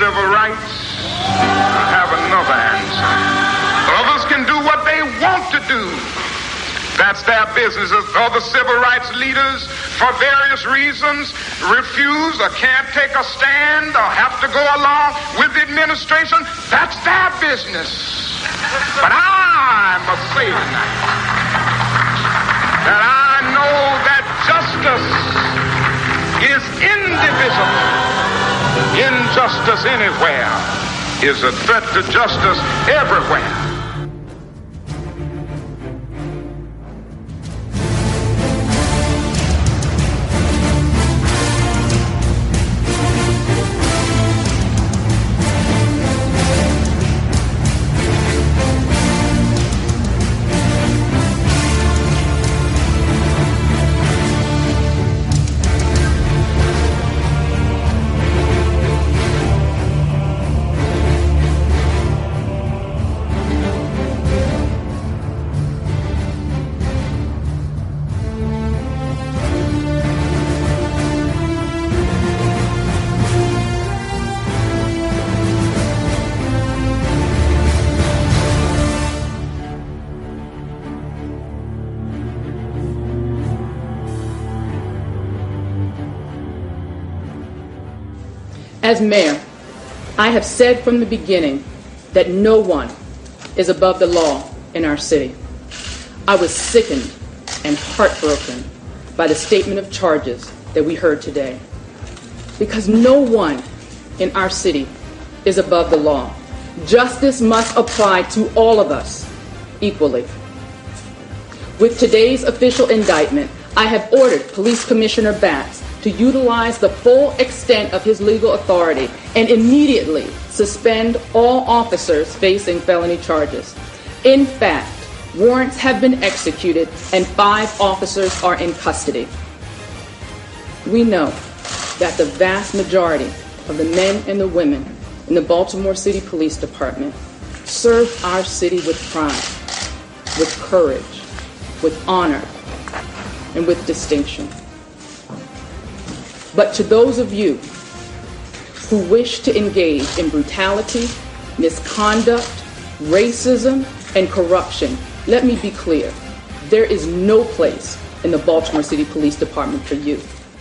civil rights, I have another answer. Others can do what they want to do. That's their business. Other civil rights leaders, for various reasons, refuse or can't take a stand or have to go along with the administration. That's their business. But I must say tonight that I know that justice is indivisible. Injustice anywhere is a threat to justice everywhere. As mayor, I have said from the beginning that no one is above the law in our city. I was sickened and heartbroken by the statement of charges that we heard today, because no one in our city is above the law. Justice must apply to all of us equally. With today's official indictment, I have ordered Police Commissioner Batts to utilize the full extent of his legal authority and immediately suspend all officers facing felony charges. In fact, warrants have been executed and 5 officers are in custody. We know that the vast majority of the men and the women in the Baltimore City Police Department serve our city with pride, with courage, with honor, and with distinction. But to those of you who wish to engage in brutality, misconduct, racism, and corruption, let me be clear. There is no place in the Baltimore City Police Department for you.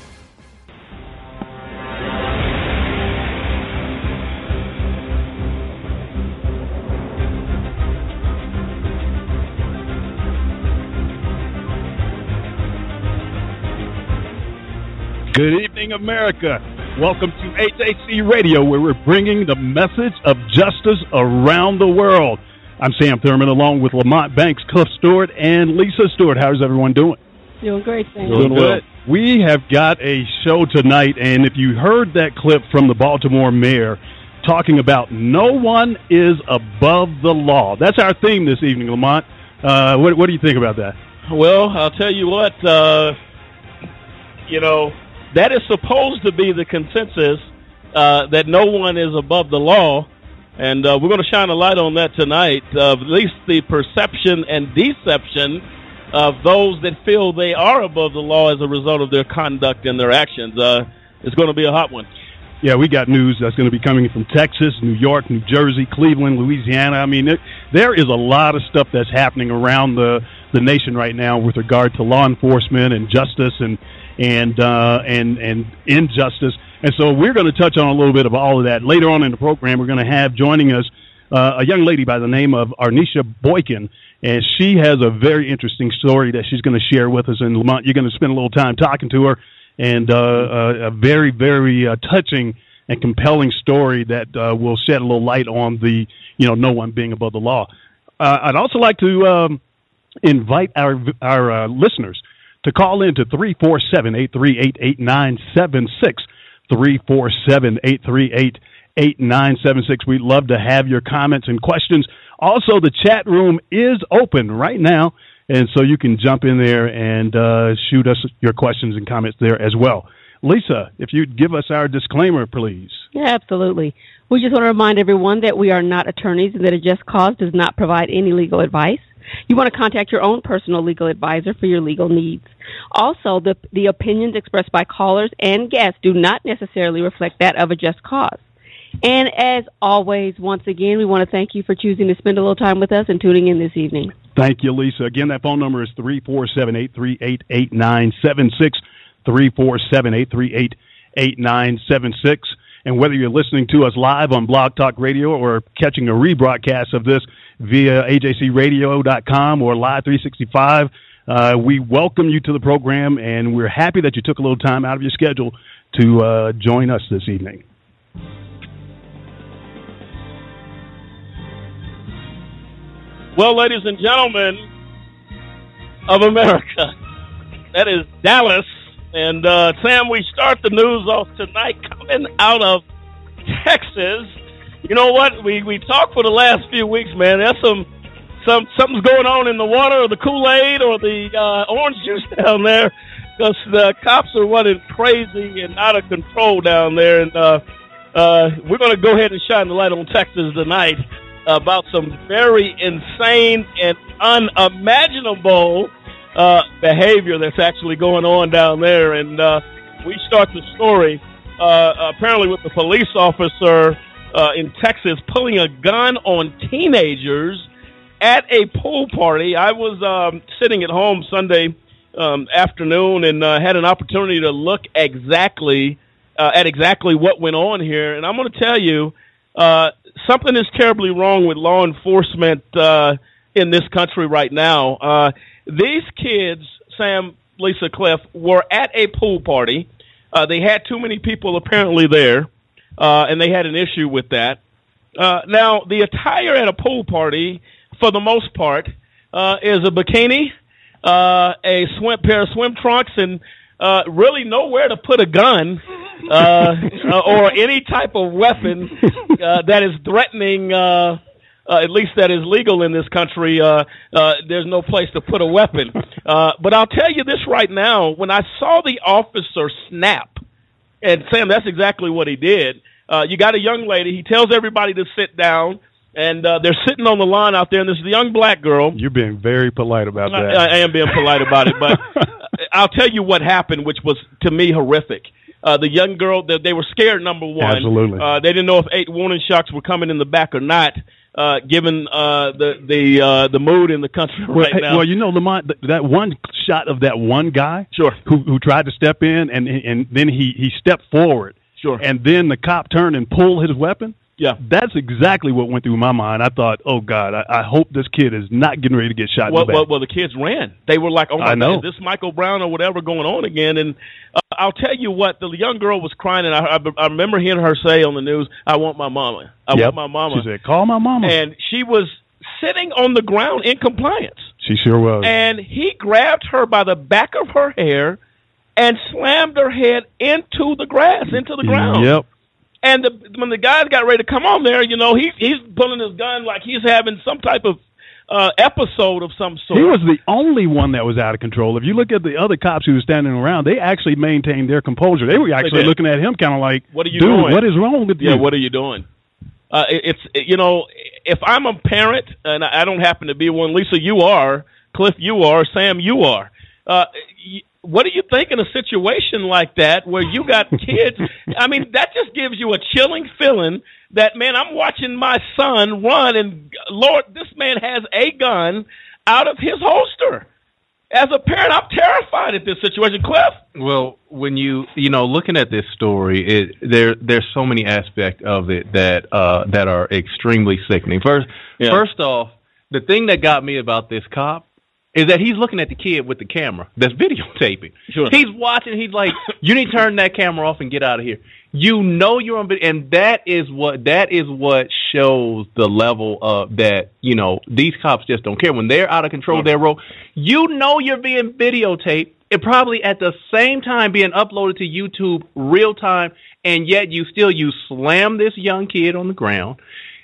Good evening, America. Welcome to HAC Radio, where we're bringing the message of justice around the world. I'm Sam Thurman, along with Lamont Banks, Cliff Stewart, and Lisa Stewart. How's everyone doing? Doing great, thank you. Doing well. We have got a show tonight, and if you heard that clip from the Baltimore mayor talking about no one is above the law, that's our theme this evening, Lamont. What do you think about that? Well, I'll tell you what, that is supposed to be the consensus, that no one is above the law, and we're going to shine a light on that tonight, at least the perception and deception of those that feel they are above the law as a result of their conduct and their actions. It's going to be a hot one. Yeah, we got news that's going to be coming from Texas, New York, New Jersey, Cleveland, Louisiana. I mean, there is a lot of stuff that's happening around the nation right now with regard to law enforcement and justice and injustice. And so we're going to touch on a little bit of all of that. Later on in the program, we're going to have joining us a young lady by the name of Arnisha Boykin, and she has a very interesting story that she's going to share with us. And Lamont, you're going to spend a little time talking to her, and a very, very touching and compelling story that will shed a little light on the, no one being above the law. I'd also like to invite our listeners to call in to 347-838-8976, 347-838-8976. We'd love to have your comments and questions. Also, the chat room is open right now, and so you can jump in there and shoot us your questions and comments there as well. Lisa, if you'd give us our disclaimer, please. Yeah, absolutely. We just want to remind everyone that we are not attorneys and that A Just Cause does not provide any legal advice. You want to contact your own personal legal advisor for your legal needs. Also, the opinions expressed by callers and guests do not necessarily reflect that of A Just Cause. And as always, once again, we want to thank you for choosing to spend a little time with us and tuning in this evening. Thank you, Lisa. Again, that phone number is 347-838-8976, 347-838-8976. And whether you're listening to us live on Blog Talk Radio or catching a rebroadcast of this via ajcradio.com or Live 365, we welcome you to the program, and we're happy that you took a little time out of your schedule to join us this evening. Well, ladies and gentlemen of America, that is Dallas. And, Sam, we start the news off tonight coming out of Texas. You know what? We talked for the last few weeks, man. There's something's going on in the water or the Kool-Aid or the orange juice down there, because the cops are running crazy and out of control down there. And we're going to go ahead and shine the light on Texas tonight about some very insane and unimaginable behavior that's actually going on down there. And we start the story apparently with the police officer in Texas pulling a gun on teenagers at a pool party. I was sitting at home Sunday afternoon and had an opportunity to look at exactly what went on here. And I'm going to tell you, something is terribly wrong with law enforcement in this country right now. These kids, Sam, Lisa, Cliff, were at a pool party. They had too many people apparently there, and they had an issue with that. Now, the attire at a pool party, for the most part, is a bikini, a pair of swim trunks, and really nowhere to put a gun or any type of weapon that is threatening, at least that is legal in this country. There's no place to put a weapon. But I'll tell you this right now, when I saw the officer snap, and Sam, that's exactly what he did. You got a young lady. He tells everybody to sit down, and they're sitting on the lawn out there, and there's a young black girl. You're being very polite about that. I am being polite about it, but I'll tell you what happened, which was, to me, horrific. The young girl, they were scared, number one. Absolutely. They didn't know if 8 warning shots were coming in the back or not, given the mood in the country right now. Well, you know, Lamont, that one shot of that one guy sure. who tried to step in, and then he stepped forward. Sure. And then the cop turned and pulled his weapon. Yeah. That's exactly what went through my mind. I thought, oh, God, I hope this kid is not getting ready to get shot in the back. Well, the kids ran. They were like, oh, my God, is this Michael Brown or whatever going on again? And I'll tell you what, the young girl was crying, and I remember hearing her say on the news, I want my mama. I want my mama. She said, call my mama. And she was sitting on the ground in compliance. She sure was. And he grabbed her by the back of her hair and slammed her head into the grass, into the ground. Yep. And when the guys got ready to come on there, you know, he's pulling his gun like he's having some type of episode of some sort. He was the only one that was out of control. If you look at the other cops who were standing around, they actually maintained their composure. They were actually looking at him kind of like, what are you doing? What is wrong with you? Yeah, what are you doing? You know, if I'm a parent, and I don't happen to be one, Lisa, you are, Cliff, you are, Sam, you are. What do you think in a situation like that where you got kids? I mean, that just gives you a chilling feeling that, man, I'm watching my son run, and, Lord, this man has a gun out of his holster. As a parent, I'm terrified at this situation. Cliff? Well, when you looking at this story, there's so many aspects of it that are extremely sickening. First off, the thing that got me about this cop is that he's looking at the kid with the camera that's videotaping. Sure. He's watching. He's like, you need to turn that camera off and get out of here. You know you're on video, and that is what shows the level of that. You know, these cops just don't care when they're out of control of their role. You know you're being videotaped, and probably at the same time being uploaded to YouTube real time, and yet you slam this young kid on the ground.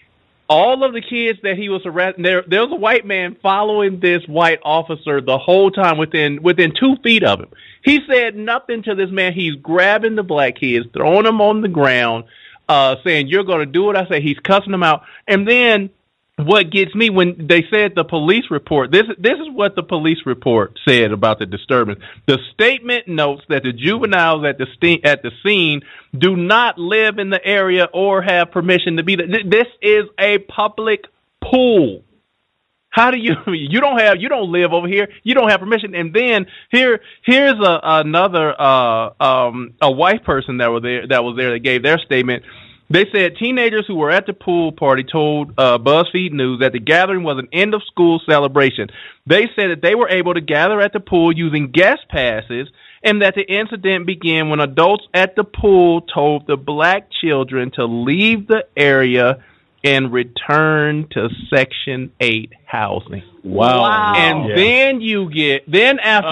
All of the kids that he was arresting, there was a white man following this white officer the whole time within 2 feet of him. He said nothing to this man. He's grabbing the black kids, throwing them on the ground, saying, you're going to do what I say. He's cussing them out. And then what gets me when they said the police report, this is what the police report said about the disturbance. The statement notes that the juveniles at the scene do not live in the area or have permission to be there. This is a public pool. How do you don't live over here? You don't have permission. And then here's another a white person that was there that gave their statement. They said teenagers who were at the pool party told BuzzFeed News that the gathering was an end of school celebration. They said that they were able to gather at the pool using guest passes, and that the incident began when adults at the pool told the black children to leave the area and return to Section 8 housing. Wow. And then after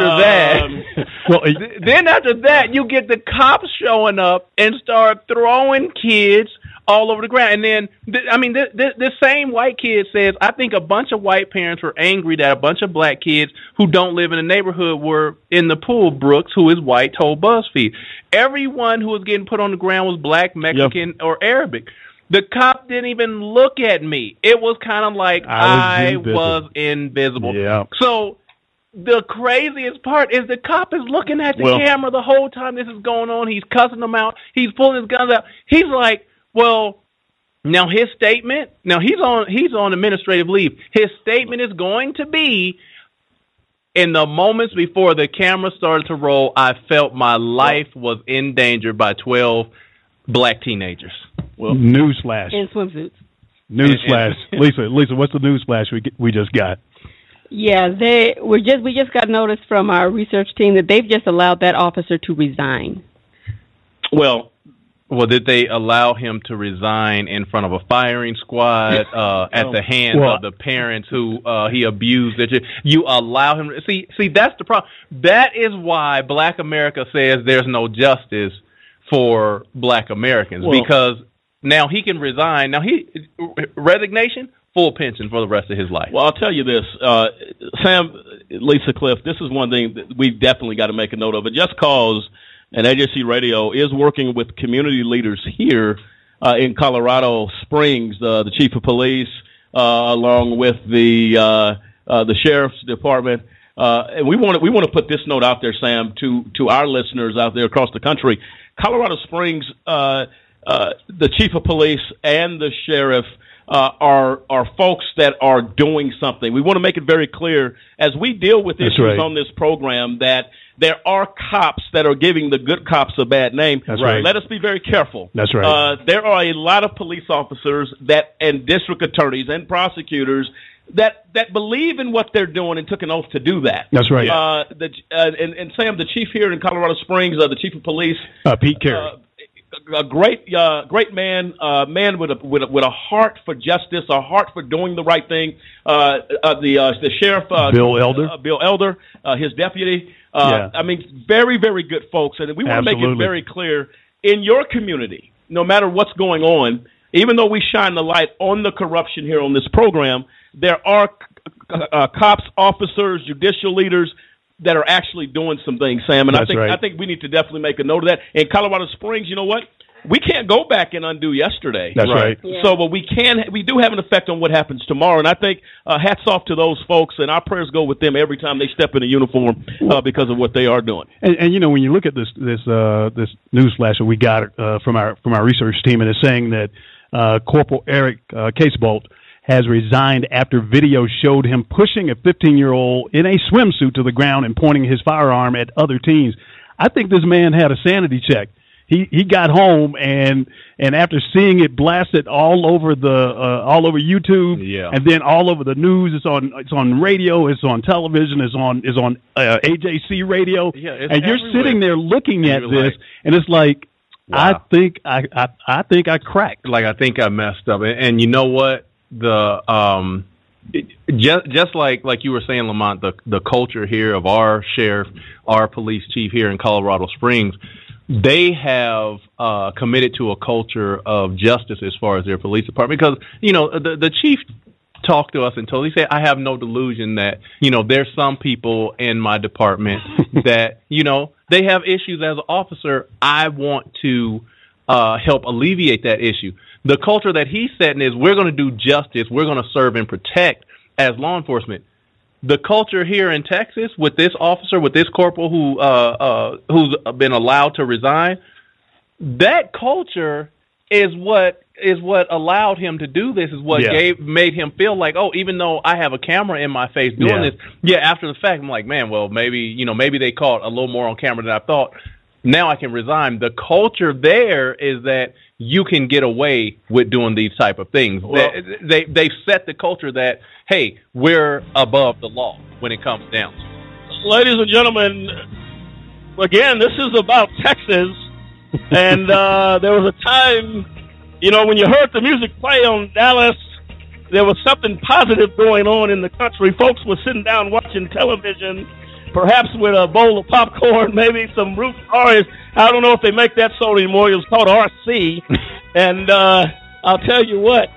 that, you get the cops showing up and start throwing kids all over the ground. And then, this same white kid says, I think a bunch of white parents were angry that a bunch of black kids who don't live in the neighborhood were in the pool. Brooks, who is white, told BuzzFeed. Everyone who was getting put on the ground was black, Mexican, or Arabic. The cop didn't even look at me. It was kind of like I was invisible. Yeah. So the craziest part is the cop is looking at the camera the whole time this is going on. He's cussing them out. He's pulling his guns out. He's like, well, now his statement, he's on administrative leave. His statement is going to be, in the moments before the camera started to roll, I felt my life was in danger by 12 black teenagers. Well, newsflash. In swimsuits. Newsflash. Lisa, what's the newsflash we just got? Yeah, we just got notice from our research team that they've just allowed that officer to resign. Well, did they allow him to resign in front of a firing squad at the hands of the parents who he abused? You allow him. See, that's the problem. That is why Black America says there's no justice for Black Americans, because now he can resign. Now resignation, full pension for the rest of his life. Well, I'll tell you this, Sam, Lisa, Cliff, this is one thing that we've definitely got to make a note of. It Just Cause and AJC Radio is working with community leaders here in Colorado Springs, the chief of police, along with the sheriff's department. And we want to put this note out there, Sam, to our listeners out there across the country. Colorado Springs, the chief of police and the sheriff are folks that are doing something. We want to make it very clear as we deal with issues on this program that there are cops that are giving the good cops a bad name. That's right. Let us be very careful. That's right. There are a lot of police officers and district attorneys and prosecutors that believe in what they're doing and took an oath to do that. That's right. And Sam, the chief here in Colorado Springs, the chief of police, Pete Carey, a great man, man with a heart for justice, a heart for doing the right thing. The sheriff, Bill Elder, his deputy. Very, very good folks, and we want to make it very clear in your community, no matter what's going on. Even though we shine the light on the corruption here on this program, there are cops, officers, judicial leaders that are actually doing some things, Sam. And I think we need to definitely make a note of that. In Colorado Springs, you know what? We can't go back and undo yesterday. That's right. Yeah. So, but we do have an effect on what happens tomorrow. And I think hats off to those folks, and our prayers go with them every time they step in a uniform because of what they are doing. And you know, when you look at this news flash that we got from our research team, and it's saying that Corporal Eric Casebolt has resigned after video showed him pushing a 15-year-old in a swimsuit to the ground and pointing his firearm at other teens. I think this man had a sanity check. He got home and after seeing it blasted all over YouTube, and then all over the news, it's on radio, it's on television, it's on AJC radio, and you're sitting there looking at this, and it's like, wow. I think I cracked. Like, I think I messed up, and you know what? Just like you were saying, Lamont, the culture here of our sheriff, our police chief here in Colorado Springs, they have committed to a culture of justice as far as their police department. Because, you know, the chief talked to us and he said, I have no delusion that, you know, there's some people in my department that, you know, they have issues as an officer. I want to help alleviate that issue. The culture that he's setting is we're going to do justice, we're going to serve and protect as law enforcement. The culture here in Texas with this officer, with this corporal who's been allowed to resign, that culture is what allowed him to do this, is what made him feel like, oh, even though I have a camera in my face doing this, after the fact, I'm like, man, well, maybe they caught a little more on camera than I thought. Now I can resign. The culture there is that you can get away with doing these type of things. Well, they set the culture that, hey, we're above the law when it comes down. Ladies and gentlemen, again, this is about Texas. And there was a time, when you heard the music play on Dallas, there was something positive going on in the country. Folks were sitting down watching television, perhaps with a bowl of popcorn, maybe some root orange. I don't know if they make that soda anymore. It was called RC. And I'll tell you what,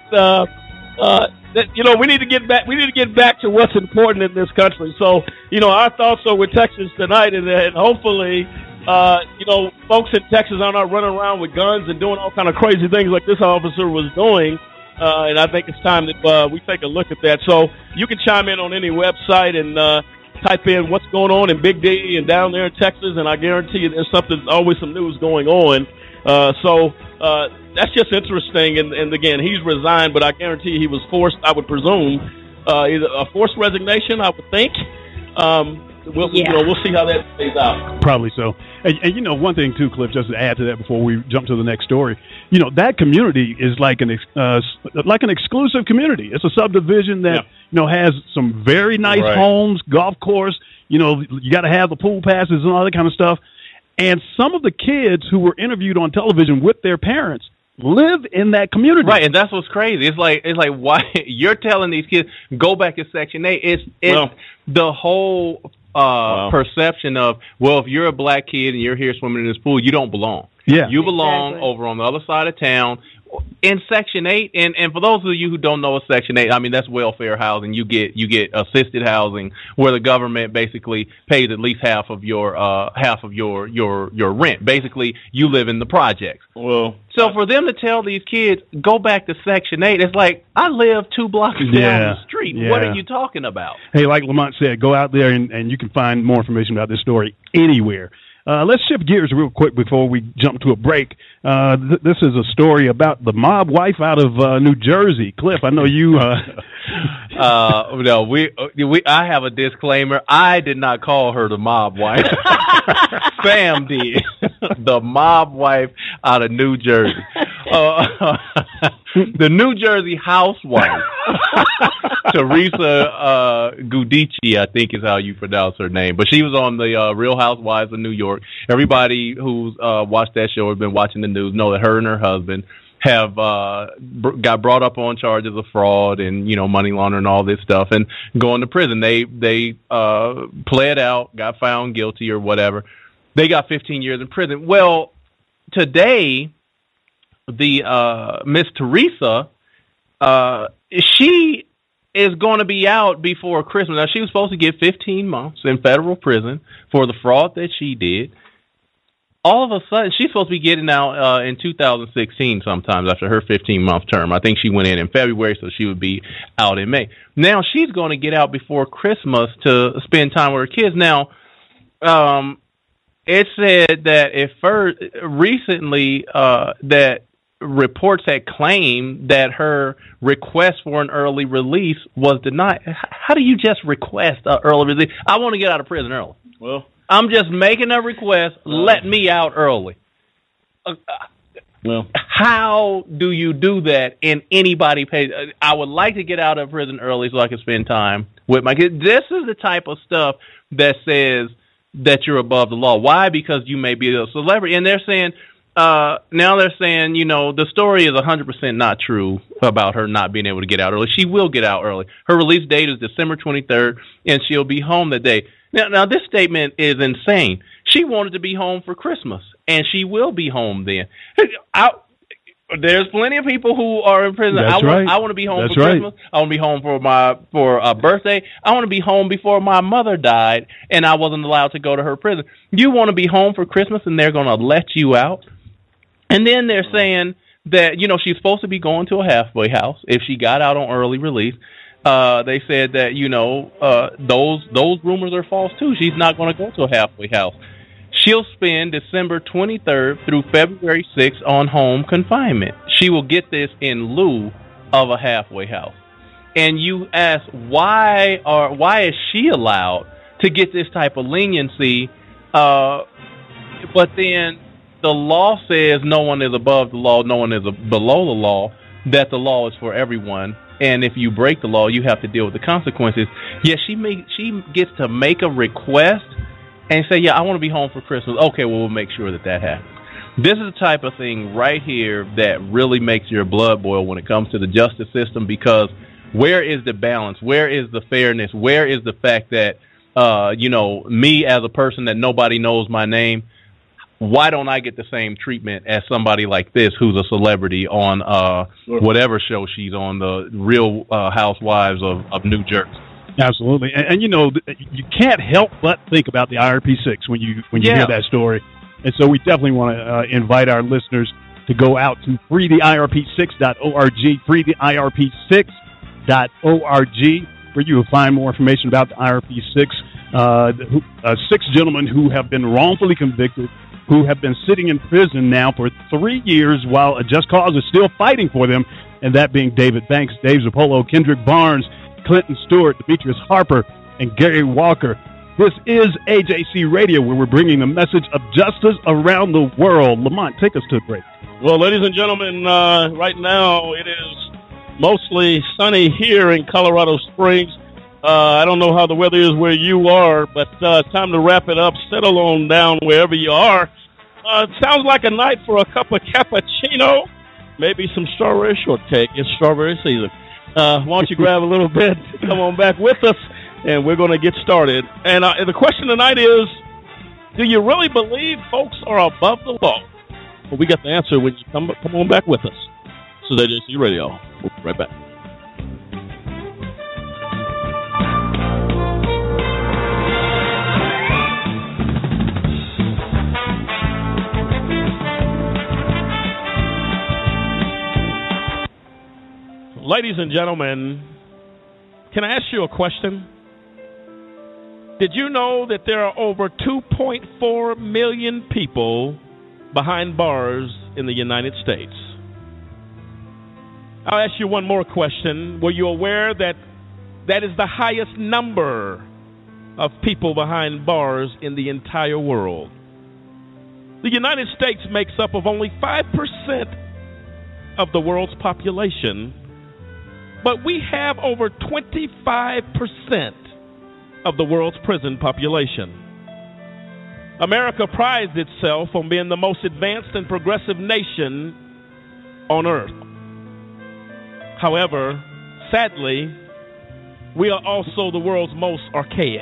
we need to get back. We need to get back to what's important in this country. So, our thoughts are with Texas tonight, and hopefully, folks in Texas are not running around with guns and doing all kind of crazy things like this officer was doing. And I think it's time that we take a look at that. So you can chime in on any website and type in what's going on in Big D and down there in Texas, and I guarantee you there's always some news going on. So that's just interesting. And again, he's resigned, but I guarantee you he was forced, I would presume, either a forced resignation, I would think. We'll see how that plays out. Probably so. And one thing too, Cliff, just to add to that before we jump to the next story, that community is like an exclusive community. It's a subdivision that has some very nice homes, golf course. You got to have the pool passes and all that kind of stuff. And some of the kids who were interviewed on television with their parents live in that community. Right, and that's what's crazy. It's like why you're telling these kids go back to Section 8. It's the whole perception of, well, if you're a black kid and you're here swimming in this pool, you don't belong. Yeah, you belong over on the other side of town in Section 8. And for those of you who don't know what Section 8, I mean, that's welfare housing. You get assisted housing where the government basically pays at least half of your rent. Basically, you live in the projects. Well, so for them to tell these kids go back to Section 8, it's like, I live 2 blocks down the street. Yeah. What are you talking about? Hey, like Lamont said, go out there and you can find more information about this story anywhere. Let's shift gears real quick before we jump to a break. This is a story about the mob wife out of New Jersey. Cliff, I know you. No, I have a disclaimer. I did not call her the mob wife. Sam did. The mob wife out of New Jersey. The New Jersey housewife, Teresa Giudice, I think is how you pronounce her name. But she was on the Real Housewives of New York. Everybody who's watched that show or been watching the news know that her and her husband have got brought up on charges of fraud and money laundering and all this stuff and going to prison. They pled out, got found guilty or whatever. They got 15 years in prison. Well, today, the Miss Teresa, she is going to be out before Christmas. Now, she was supposed to get 15 months in federal prison for the fraud that she did. All of a sudden, she's supposed to be getting out in 2016 sometimes after her 15-month term. I think she went in February, so she would be out in May. Now, she's going to get out before Christmas to spend time with her kids. Now, it said that recently that reports had claimed that her request for an early release was denied. How do you just request an early release? I want to get out of prison early. Well, I'm just making a request. Let me out early. Well, how do you do that in anybody pays? I would like to get out of prison early so I can spend time with my kids. This is the type of stuff that says that you're above the law. Why? Because you may be a celebrity. And they're saying, now they're saying, the story is 100% not true about her not being able to get out early. She will get out early. Her release date is December 23rd, and she'll be home that day. Now, this statement is insane. She wanted to be home for Christmas, and she will be home then. There's plenty of people who are in prison. I want to be home for Christmas. I want to be home for a birthday. I want to be home before my mother died, and I wasn't allowed to go to her prison. You want to be home for Christmas, and they're going to let you out? And then they're saying that, she's supposed to be going to a halfway house. If she got out on early release, they said that, those rumors are false too. She's not going to go to a halfway house. She'll spend December 23rd through February 6th on home confinement. She will get this in lieu of a halfway house. And you ask, why is she allowed to get this type of leniency? But then the law says no one is above the law, no one is below the law, that the law is for everyone. And if you break the law, you have to deal with the consequences. Yet she gets to make a request and say, I want to be home for Christmas. Okay, well, we'll make sure that happens. This is the type of thing right here that really makes your blood boil when it comes to the justice system, because where is the balance? Where is the fairness? Where is the fact that, me as a person that nobody knows my name, why don't I get the same treatment as somebody like this who's a celebrity on whatever show she's on, the Real Housewives of New Jersey? Absolutely, and you can't help but think about the IRP6 when you hear that story, and so we definitely want to invite our listeners to go out to freetheirp6.org, freetheirp6.org, where you will find more information about the IRP6. 6 gentlemen who have been wrongfully convicted, who have been sitting in prison now for 3 years while a just cause is still fighting for them, and that being David Banks, Dave Zappolo, Kendrick Barnes, Clinton Stewart, Demetrius Harper, and Gary Walker. This is AJC Radio, where we're bringing the message of justice around the world. Lamont, take us to a break. Well, ladies and gentlemen, right now it is mostly sunny here in Colorado Springs. I don't know how the weather is where you are, but it's time to wrap it up. Settle on down wherever you are. It sounds like a night for a cup of cappuccino, maybe some strawberry shortcake. It's strawberry season. Why don't you grab a little bit, come on back with us, and we're going to get started. And the question tonight is, do you really believe folks are above the law? Well, we got the answer when you come on back with us. This is AJC Radio. We'll be right back. Ladies and gentlemen, can I ask you a question? Did you know that there are over 2.4 million people behind bars in the United States? I'll ask you one more question. Were you aware that that is the highest number of people behind bars in the entire world? The United States makes up of only 5% of the world's population, but we have over 25% of the world's prison population. America prides itself on being the most advanced and progressive nation on earth. However, sadly, we are also the world's most archaic.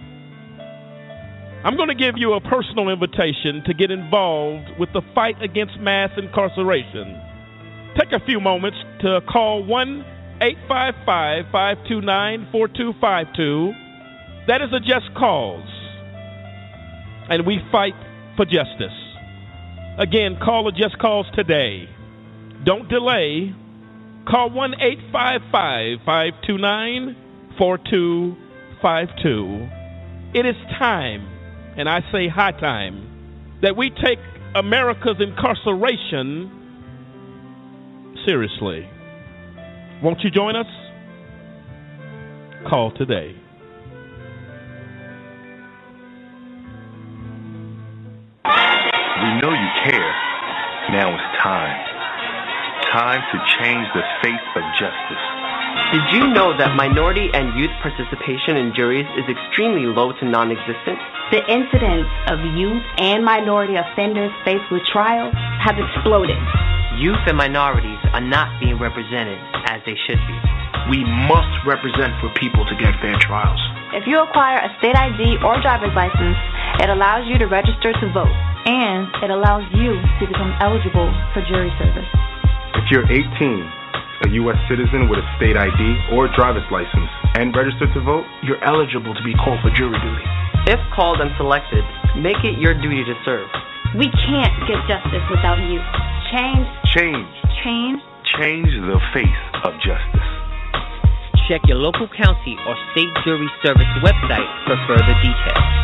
I'm going to give you a personal invitation to get involved with the fight against mass incarceration. Take a few moments to call 1-855-529-4252. That is a just cause, and we fight for justice. Again, call a just cause today. Don't delay. Call 1-855-529-4252. It is time, and I say high time, that we take America's incarceration seriously. Won't you join us? Call today. We know you care. Now it's time. Time to change the face of justice. Did you know that minority and youth participation in juries is extremely low to non-existent? The incidence of youth and minority offenders faced with trials have exploded. Youth and minorities are not being represented as they should be. We must represent for people to get fair trials. If you acquire a state ID or driver's license, it allows you to register to vote, and it allows you to become eligible for jury service. If you're 18, a U.S. citizen with a state ID or driver's license, and registered to vote, you're eligible to be called for jury duty. If called and selected, make it your duty to serve. We can't get justice without you. Change. Change. pain. Change the face of justice. Check your local county or state jury service website for further details.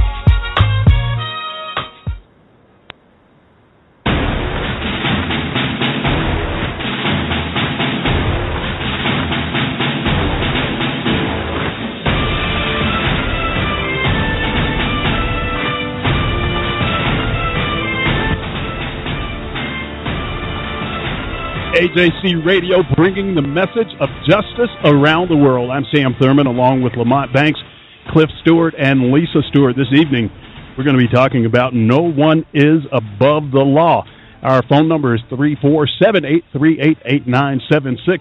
AJC Radio, bringing the message of justice around the world. I'm Sam Thurman, along with Lamont Banks, Cliff Stewart, and Lisa Stewart. This evening, we're going to be talking about No One is Above the Law. Our phone number is 347-838-8976,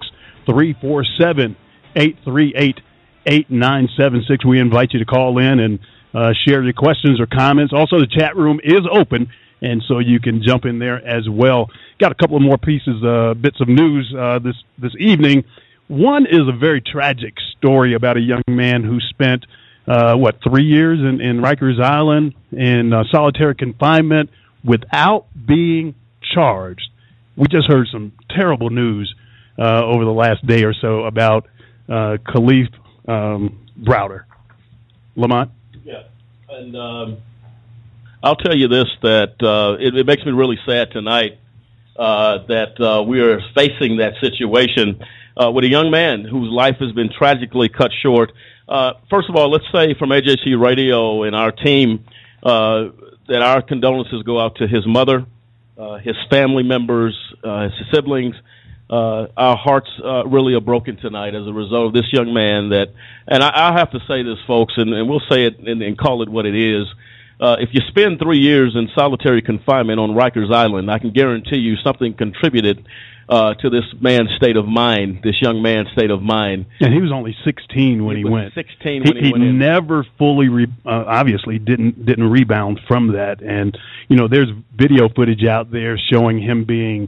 347-838-8976. We invite you to call in and share your questions or comments. Also, the chat room is open, and so you can jump in there as well. Got a couple of more pieces, bits of news this evening. One is a very tragic story about a young man who spent, 3 years in Rikers Island in solitary confinement without being charged. We just heard some terrible news over the last day or so about Kalief Browder. Lamont? Yeah, and I'll tell you this, that it makes me really sad tonight that we are facing that situation with a young man whose life has been tragically cut short. First of all, let's say from AJC Radio and our team that our condolences go out to his mother, his family members, his siblings. Our hearts really are broken tonight as a result of this young man that, and I have to say this, folks, and we'll say it and call it what it is. If you spend 3 years in solitary confinement on Rikers Island, I can guarantee you something contributed to this man's state of mind, this young man's state of mind. And he was only 16 when he went. 16 when he went in. He never fully, obviously, didn't rebound from that. And, there's video footage out there showing him being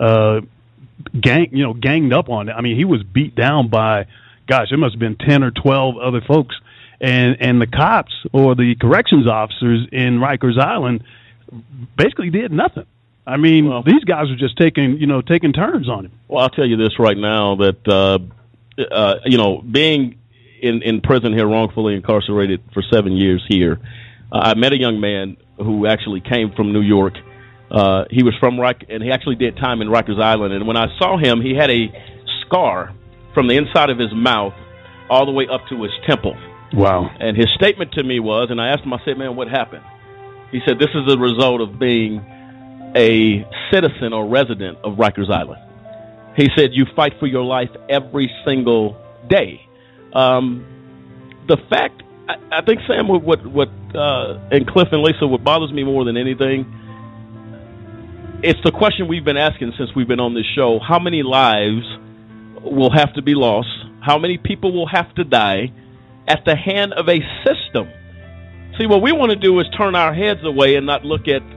ganged up on. I mean, he was beat down by, it must have been 10 or 12 other folks. And the cops or the corrections officers in Rikers Island basically did nothing. I mean, these guys were just taking turns on him. Well, I'll tell you this right now, that, being in prison here, wrongfully incarcerated for 7 years here, I met a young man who actually came from New York. He was from and he actually did time in Rikers Island. And when I saw him, he had a scar from the inside of his mouth all the way up to his temple. Wow. And his statement to me was, and I asked him, I said, man, what happened? He said, this is a result of being a citizen or resident of Rikers Island. He said, you fight for your life every single day. The fact, I think, Sam, and Cliff and Lisa, what bothers me more than anything, it's the question we've been asking since we've been on this show. How many lives will have to be lost? How many people will have to die at the hand of a system? See, what we want to do is turn our heads away and not look at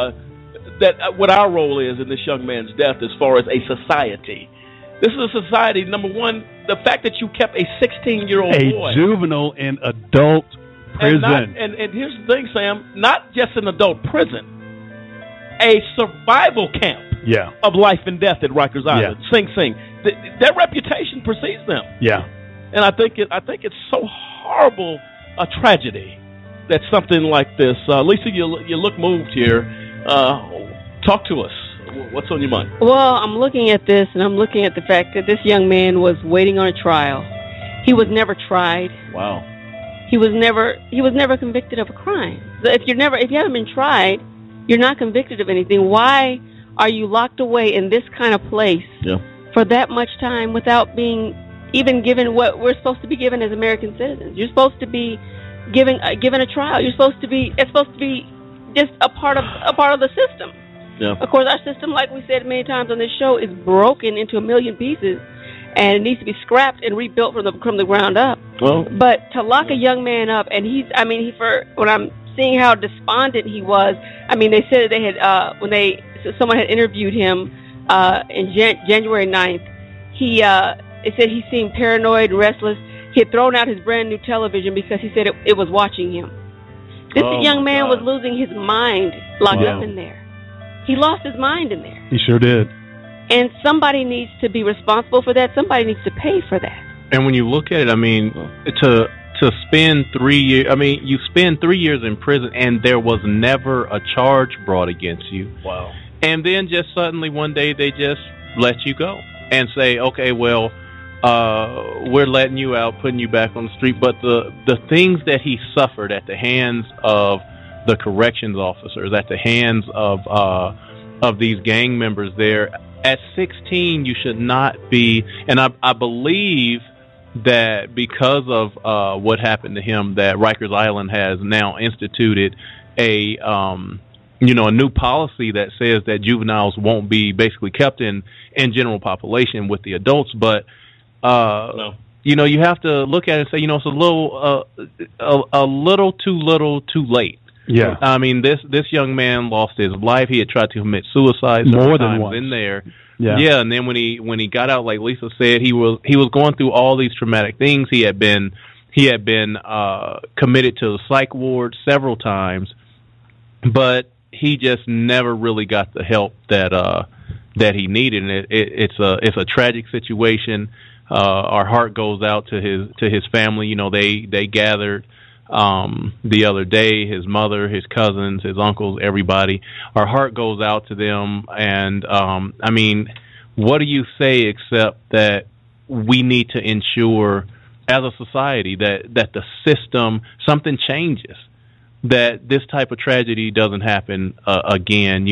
what our role is in this young man's death as far as a society. This is a society, number one, the fact that you kept a 16-year-old boy. A juvenile in adult prison. And here's the thing, Sam, not just an adult prison, a survival camp of life and death at Rikers Island. Yeah. Sing Sing. Their reputation precedes them. Yeah. And I think it's so horrible a tragedy that something like this. Lisa, you look moved here. Talk to us. What's on your mind? Well, I'm looking at this, and I'm looking at the fact that this young man was waiting on a trial. He was never tried. Wow. He was never convicted of a crime. So if you haven't been tried, you're not convicted of anything. Why are you locked away in this kind of place for that much time without being even given what we're supposed to be given as American citizens? You're supposed to be given a trial. It's supposed to be just a part of the system. Yeah. Of course, our system, like we said many times on this show, is broken into a million pieces, and it needs to be scrapped and rebuilt from the ground up. Well, but to lock a young man up, and when I'm seeing how despondent he was, I mean, they said they had someone had interviewed him in January 9th. They said he seemed paranoid, restless. He had thrown out his brand new television because he said it was watching him. This young man was losing his mind locked up in there. He lost his mind in there. He sure did. And somebody needs to be responsible for that. Somebody needs to pay for that. And when you look at it, I mean, to spend 3 years, I mean, you spend 3 years in prison and there was never a charge brought against you. Wow. And then just suddenly one day they just let you go and say, okay, well, we're letting you out, putting you back on the street. But the things that he suffered at the hands of the corrections officers, at the hands of these gang members there, at 16, you should not be. And I believe that because of what happened to him, that Rikers Island has now instituted a new policy that says that juveniles won't be basically kept in general population with the adults. But no. You have to look at it and say, it's a little too late. Yeah. I mean, this young man lost his life. He had tried to commit suicide more than times once in there. Yeah. And then when he got out, like Lisa said, he was going through all these traumatic things. He had been committed to the psych ward several times, but he just never really got the help that he needed. And it's a tragic situation. Our heart goes out to his family. They gathered the other day, his mother, his cousins, his uncles, everybody. Our heart goes out to them. And I mean, what do you say except that we need to ensure as a society that the system, something changes, that this type of tragedy doesn't happen again,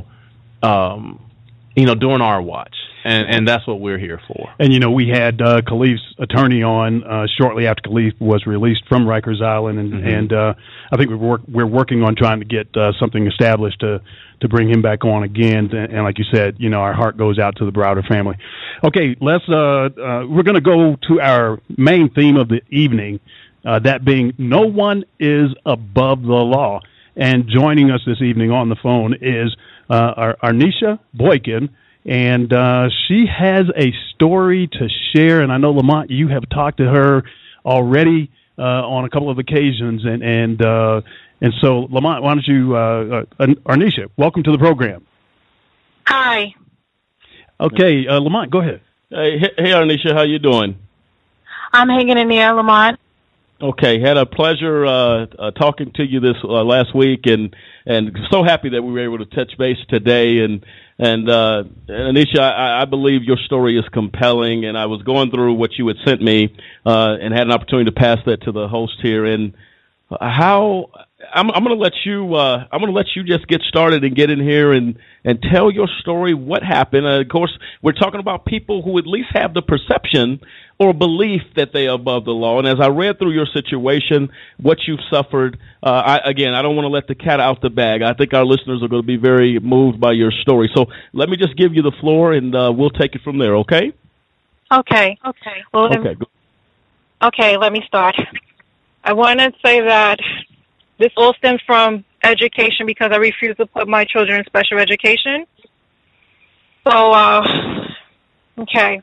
during our watch. And that's what we're here for. And, we had Khalif's attorney on shortly after Khalif was released from Rikers Island. And I think we're working on trying to get something established to bring him back on again. And like you said, our heart goes out to the Browder family. Okay, we're going to go to our main theme of the evening, that being no one is above the law. And joining us this evening on the phone is Arnisha Boykin. And she has a story to share, and I know, Lamont, you have talked to her already on a couple of occasions, and so, Lamont, why don't you, Arnisha, welcome to the program. Hi. Okay, Lamont, go ahead. Hey, Arnisha, how you doing? I'm hanging in there, Lamont. Okay, had a pleasure talking to you this last week, and so happy that we were able to touch base today. And Anisha, I believe your story is compelling, and I was going through what you had sent me and had an opportunity to pass that to the host here. And how I'm going to let you just get started and get in here and tell your story. What happened? Of course, we're talking about people who at least have the perception or belief that they are above the law. And as I read through your situation, what you've suffered, I don't want to let the cat out the bag. I think our listeners are going to be very moved by your story. So let me just give you the floor, and we'll take it from there, okay? Okay. Well, okay, let me start. I want to say that this all stems from education because I refuse to put my children in special education. So, okay.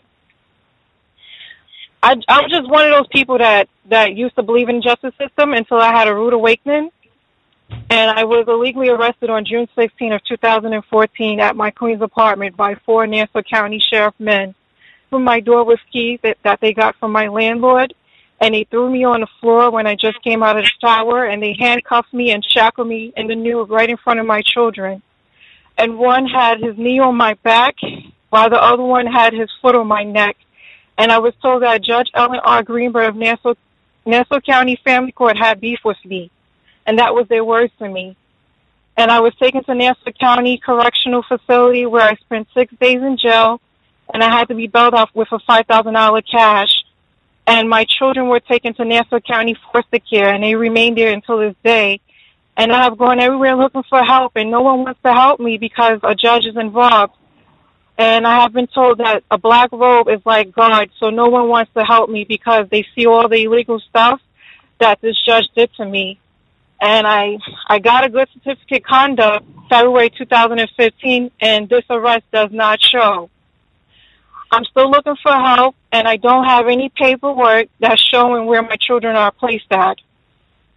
I'm just one of those people that used to believe in the justice system until I had a rude awakening. And I was illegally arrested on June 16 of 2014 at my Queens apartment by 4 Nassau County Sheriff men. From my door with keys that they got from my landlord. And they threw me on the floor when I just came out of the shower, and they handcuffed me and shackled me in the nude right in front of my children. And one had his knee on my back, while the other one had his foot on my neck. And I was told that Judge Ellen R. Greenberg of Nassau County Family Court had beef with me. And that was their words to me. And I was taken to Nassau County Correctional Facility where I spent 6 days in jail, and I had to be bailed out with a $5,000 cash. And my children were taken to Nassau County Foster Care, and they remained there until this day. And I have gone everywhere looking for help, and no one wants to help me because a judge is involved. And I have been told that a black robe is like God, so no one wants to help me because they see all the illegal stuff that this judge did to me. And I got a good certificate conduct February 2015, and this arrest does not show. I'm still looking for help, and I don't have any paperwork that's showing where my children are placed at.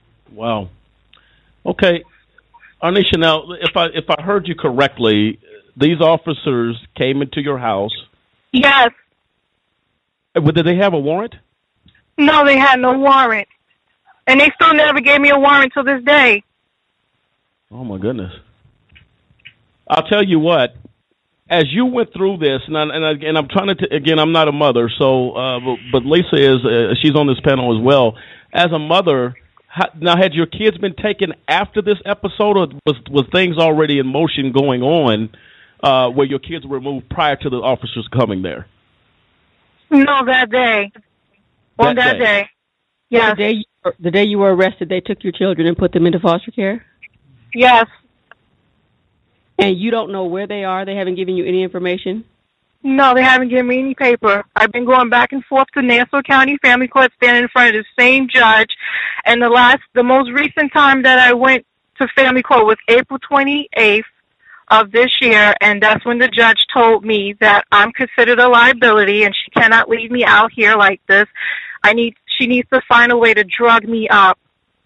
Wow. Okay, Arnisha. Now, if I heard you correctly, these officers came into your house. Yes. Did they have a warrant? No, they had no warrant. And they still never gave me a warrant to this day. Oh, my goodness. I'll tell you what. As you went through this, and I'm trying to, again, I'm not a mother, so, but Lisa is, she's on this panel as well. As a mother, now, had your kids been taken after this episode, or was things already in motion going on where your kids were removed prior to the officers coming there? No, that day. On that day. Yes. The day you were arrested, they took your children and put them into foster care? Yes. And you don't know where they are? They haven't given you any information? No, they haven't given me any paper. I've been going back and forth to Nassau County Family Court, standing in front of the same judge. And the most recent time that I went to family court was April 28th of this year, and that's when the judge told me that I'm considered a liability and she cannot leave me out here like this. She needs to find a way to drug me up.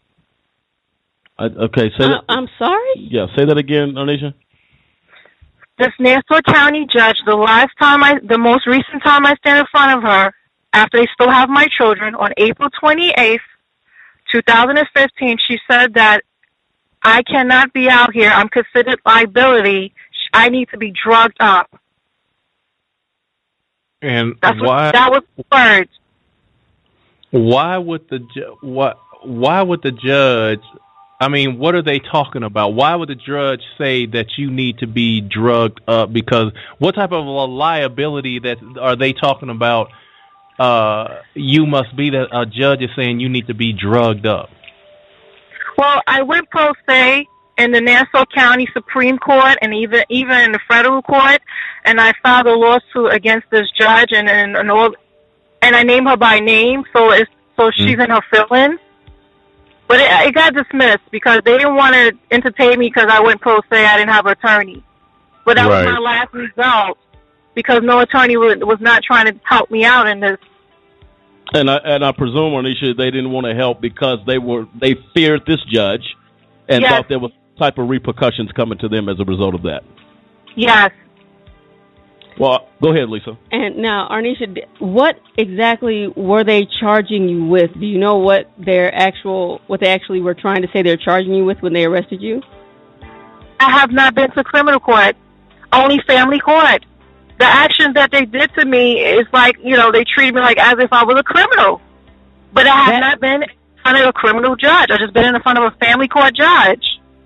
Okay, say that. I'm sorry? Yeah, say that again, Arnisha. This Nassau County judge, the most recent time I stand in front of her, after they still have my children, on April 28th, 2015, she said that I cannot be out here. I'm considered liability. I need to be drugged up. And that was the words. Why would the judge? I mean, what are they talking about? Why would the judge say that you need to be drugged up? Because what type of a liability that are they talking about? You must be that a judge is saying you need to be drugged up. Well, I went pro se in the Nassau County Supreme Court and even in the federal court, and I filed a lawsuit against this judge and I named her by name, so she's in her feelings. But it got dismissed because they didn't want to entertain me because I went pro se. I didn't have an attorney. But that was my last result because no attorney was not trying to help me out in this. And I presume, Arnisha, they didn't want to help because they feared this judge and thought there was type of repercussions coming to them as a result of that. Yes. Well, go ahead, Lisa. And now, Arnisha, what exactly were they charging you with? Do you know what they actually were trying to say they're charging you with when they arrested you? I have not been to criminal court, only family court. The actions that they did to me is like, they treated me like as if I was a criminal. But I have not been in front of a criminal judge. I've just been in front of a family court judge.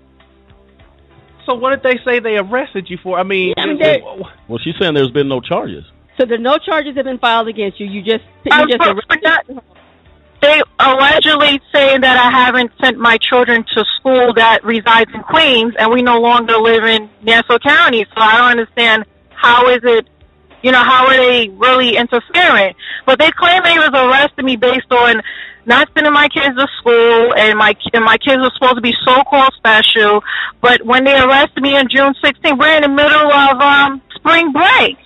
So what did they say they arrested you for? Well, she's saying there's been no charges. So no charges have been filed against you. You just arrested. They allegedly saying that I haven't sent my children to school that resides in Queens, and we no longer live in Nassau County. So I don't understand how is it, how are they really interfering? But they claim they was arresting me based on not sending my kids to school, and my kids were supposed to be so-called special. But when they arrested me on June 16th, we're in the middle of spring break.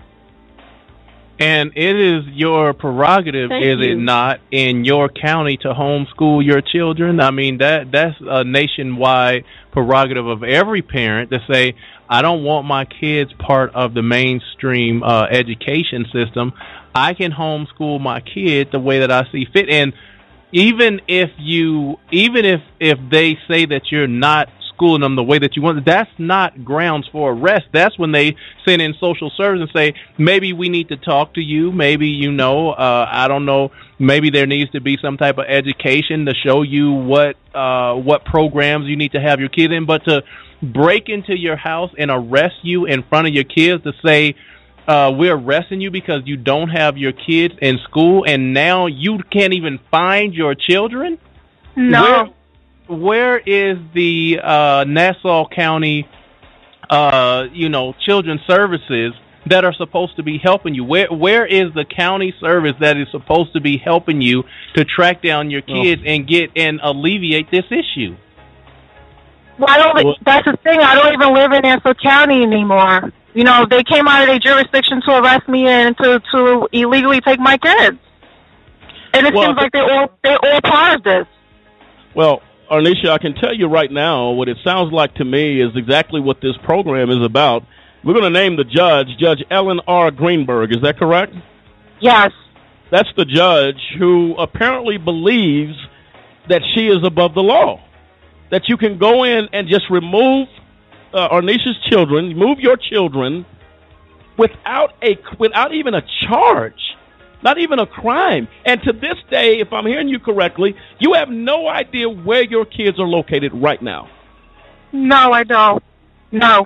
And it is your prerogative, it not, in your county to homeschool your children? I mean, that's a nationwide prerogative of every parent to say, I don't want my kids part of the mainstream education system. I can homeschool my kid the way that I see fit. And even if they say that you're not schooling them the way that you want, that's not grounds for arrest. That's when they send in social service and say, maybe we need to talk to you. Maybe, I don't know, maybe there needs to be some type of education to show you what programs you need to have your kid in. But to break into your house and arrest you in front of your kids to say, we're arresting you because you don't have your kids in school and now you can't even find your children? No. Where is the Nassau County, children's services that are supposed to be helping you? Where is the county service that is supposed to be helping you to track down your kids and alleviate this issue? Well, that's the thing. I don't even live in Nassau County anymore. They came out of their jurisdiction to arrest me and to illegally take my kids. And it seems like they're all part of this. Well, Arnisha, I can tell you right now, what it sounds like to me is exactly what this program is about. We're going to name the judge, Judge Ellen R. Greenberg. Is that correct? Yes. That's the judge who apparently believes that she is above the law. That you can go in and just remove Arnisha's children, move your children, without even a charge, not even a crime. And to this day, if I'm hearing you correctly, you have no idea where your kids are located right now. No, I don't. No.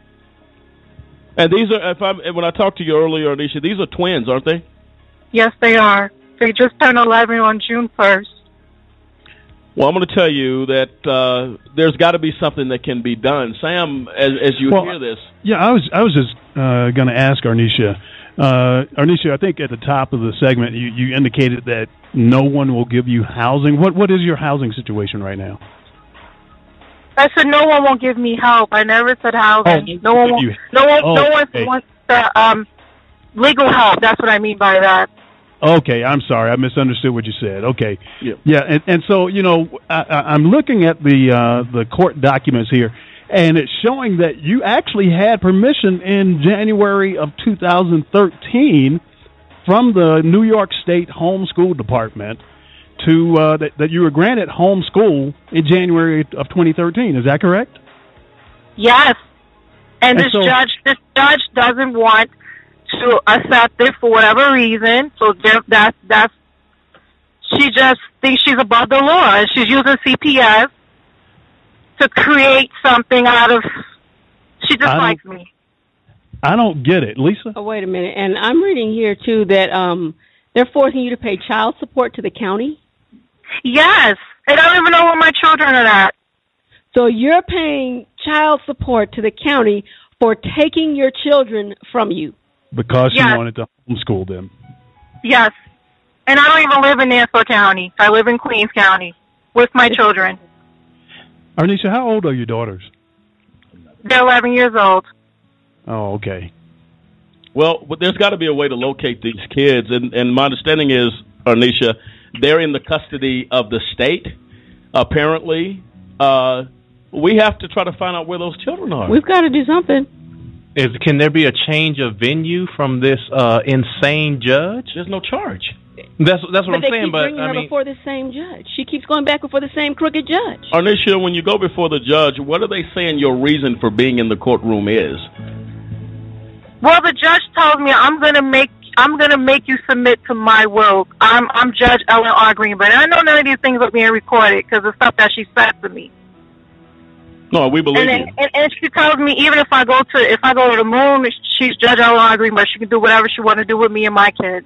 And these are, when I talked to you earlier, Arnisha, these are twins, aren't they? Yes, they are. They just turned 11 on June 1st. Well, I'm going to tell you that there's got to be something that can be done. Sam, as you hear this. Yeah, I was just going to ask Arnisha. Arnisha, I think at the top of the segment you indicated that no one will give you housing. What is your housing situation right now? I said no one will give me help. I never said housing. No one wants the legal help. That's what I mean by that. Okay, I'm sorry. I misunderstood what you said. Okay. Yeah, and so, I'm looking at the court documents here, and it's showing that you actually had permission in January of 2013 from the New York State Homeschool Department to that you were granted homeschool in January of 2013. Is that correct? Yes. And this judge doesn't want to accept it for whatever reason. So that's she just thinks she's above the law, and she's using CPS to create something out of. She just likes me. I don't get it, Lisa. Oh, wait a minute, and I'm reading here too that they're forcing you to pay child support to the county. Yes, and I don't even know where my children are at. So you're paying child support to the county for taking your children from you. Because she wanted to homeschool them. Yes. And I don't even live in Nassau County. I live in Queens County with my children. Arnisha, how old are your daughters? They're 11 years old. Oh, okay. Well, there's got to be a way to locate these kids. And my understanding is, Arnisha, they're in the custody of the state, apparently. We have to try to find out where those children are. We've got to do something. Can there be a change of venue from this insane judge? There's no charge. That's what I'm saying. But they keep bringing her before the same judge. She keeps going back before the same crooked judge. Arnisha, when you go before the judge, what are they saying your reason for being in the courtroom is? Well, the judge told me I'm gonna make you submit to my will. I'm Judge Ellen R. Greenberg. And I know none of these things are being recorded because of stuff that she said to me. No, we believe you. And she tells me even if I go to the moon, she's Judge Ellen R. Greenberg. She can do whatever she want to do with me and my kids.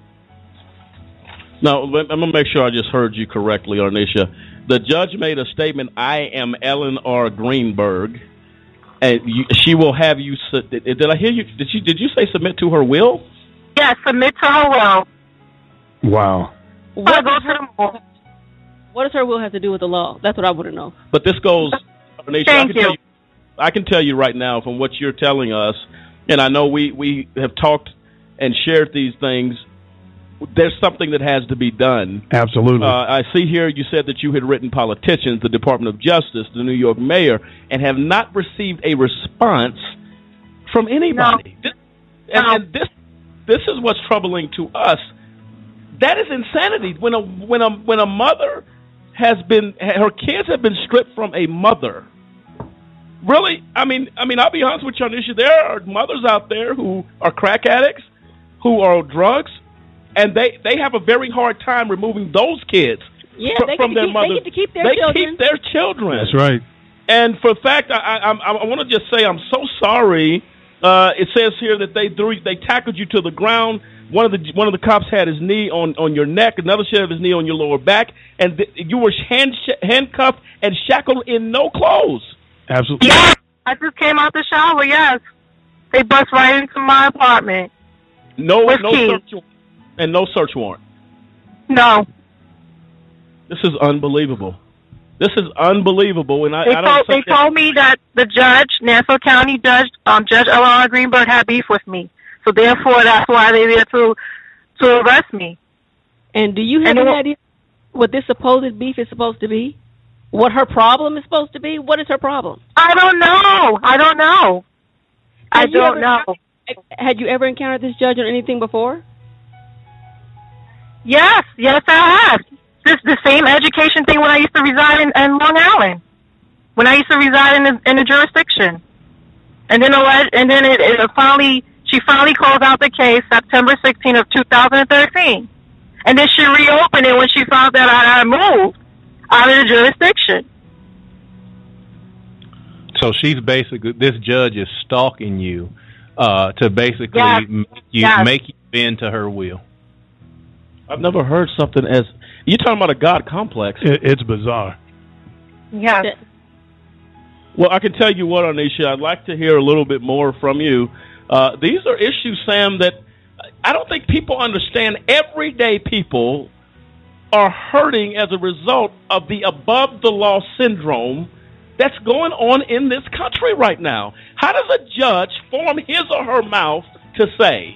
No, I'm going to make sure I just heard you correctly, Arnisha. The judge made a statement, I am Ellen R. Greenberg, and she will have you, did I hear you, did you say submit to her will? Yes, submit to her will. Wow. What does her will have to do with the law? That's what I want to know. But this goes, Arnisha, Thank you. I can tell you right now from what you're telling us, and I know we have talked and shared these things, there's something that has to be done. Absolutely. I see here you said that you had written politicians, the Department of Justice, the New York mayor, and have not received a response from anybody. No. And this is what's troubling to us. That is insanity. When a mother her kids have been stripped from a mother. Really? I mean, I'll be honest with you, Arnisha. There are mothers out there who are crack addicts, who are on drugs, and they have a very hard time removing those kids from their mothers. They get to keep their children. They keep their children. That's right. And for a fact, I want to just say I'm so sorry. It says here that they tackled you to the ground. One of the cops had his knee on your neck. Another should have his knee on your lower back, and you were handcuffed and shackled in no clothes. Absolutely. Yes, I just came out the shower. Yes, they bust right into my apartment. No search warrant. No. This is unbelievable. This is unbelievable, and they told me that the judge, Nassau County Judge Ellen R. Greenberg, had beef with me. So therefore, that's why they're there to arrest me. And do you have any idea what this supposed beef is supposed to be? What her problem is supposed to be? What is her problem? I don't know. I don't know. Had you ever encountered this judge on anything before? Yes, I have. This the same education thing when I used to reside in Long Island. When I used to reside in the jurisdiction, and then she finally closed out the case September 16th of 2013, and then she reopened it when she found that I moved out of the jurisdiction. So she's basically, this judge is stalking you to basically make you bend to her will. I've never heard something as, you're talking about a God complex. It's bizarre. Yeah. Well, I can tell you what, Arnisha, I'd like to hear a little bit more from you. These are issues, Sam, that I don't think people understand. Everyday people are hurting as a result of the above-the-law syndrome that's going on in this country right now. How does a judge form his or her mouth to say,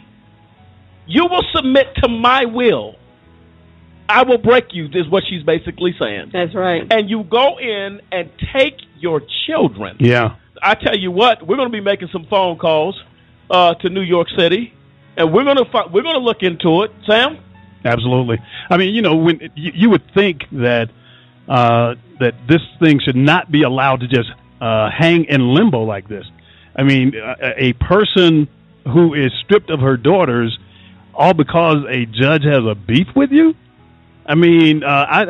you will submit to my will, I will break you, is what she's basically saying. That's right. And you go in and take your children. Yeah. I tell you what, we're going to be making some phone calls to New York City, and we're going to look into it. Sam? Absolutely. I mean, when you would think that that this thing should not be allowed to just hang in limbo like this. I mean, a person who is stripped of her daughters all because a judge has a beef with you. I mean, I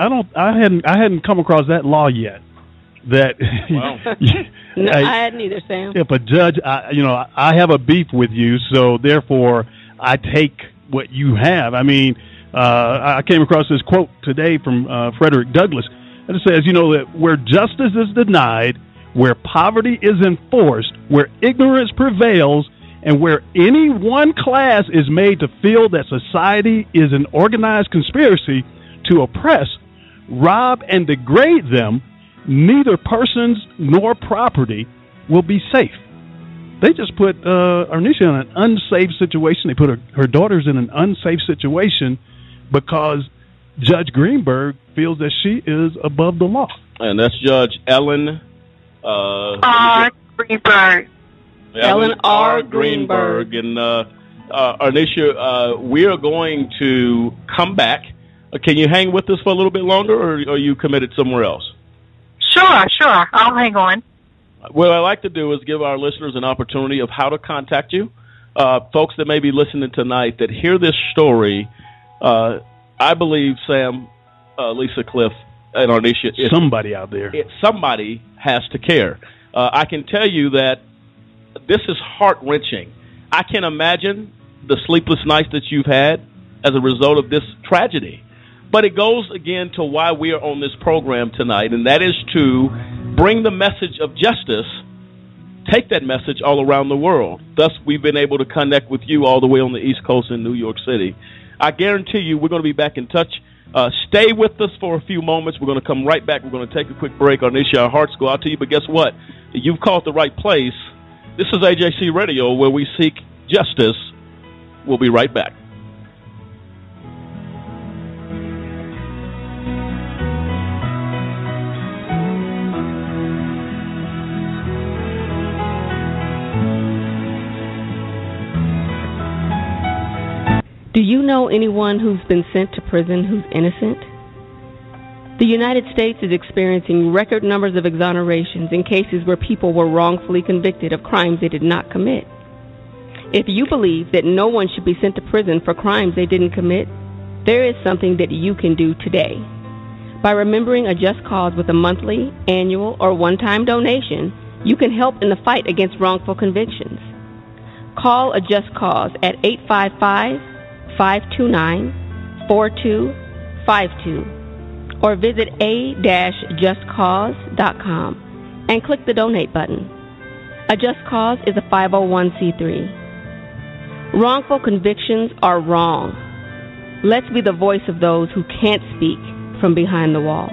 hadn't come across that law yet. That wow. No, I hadn't either, Sam. If a judge, I have a beef with you, so therefore I take what you have. I mean, I came across this quote today from Frederick Douglass, and it says, that where justice is denied, where poverty is enforced, where ignorance prevails, and where any one class is made to feel that society is an organized conspiracy to oppress, rob, and degrade them, neither persons nor property will be safe. They just put Arnisha in an unsafe situation. They put her daughters in an unsafe situation because Judge Greenberg feels that she is above the law. And that's Judge Ellen Greenberg. Ellen R. Greenberg. And Arnisha, we are going to come back. Can you hang with us for a little bit longer, or are you committed somewhere else? Sure. I'll hang on. What I like to do is give our listeners an opportunity of how to contact you. Folks that may be listening tonight that hear this story, I believe, Sam, Lisa, Cliff, and Arnisha, somebody out there. Somebody has to care. I can tell you that this is heart-wrenching. I can imagine the sleepless nights that you've had as a result of this tragedy. But it goes, again, to why we are on this program tonight, and that is to bring the message of justice, take that message all around the world. Thus, we've been able to connect with you all the way on the East Coast in New York City. I guarantee you we're going to be back in touch. Stay with us for a few moments. We're going to come right back. We're going to take a quick break. Arnisha, our hearts go out to you. But guess what? You've called the right place. This is AJC Radio, where we seek justice. We'll be right back. Do you know anyone who's been sent to prison who's innocent? The United States is experiencing record numbers of exonerations in cases where people were wrongfully convicted of crimes they did not commit. If you believe that no one should be sent to prison for crimes they didn't commit, there is something that you can do today. By remembering a just cause with a monthly, annual, or one-time donation, you can help in the fight against wrongful convictions. Call a just cause at 855-529-4252 or visit a-justcause.com and click the donate button. A Just Cause is a 501c3. Wrongful convictions are wrong. Let's be the voice of those who can't speak from behind the wall.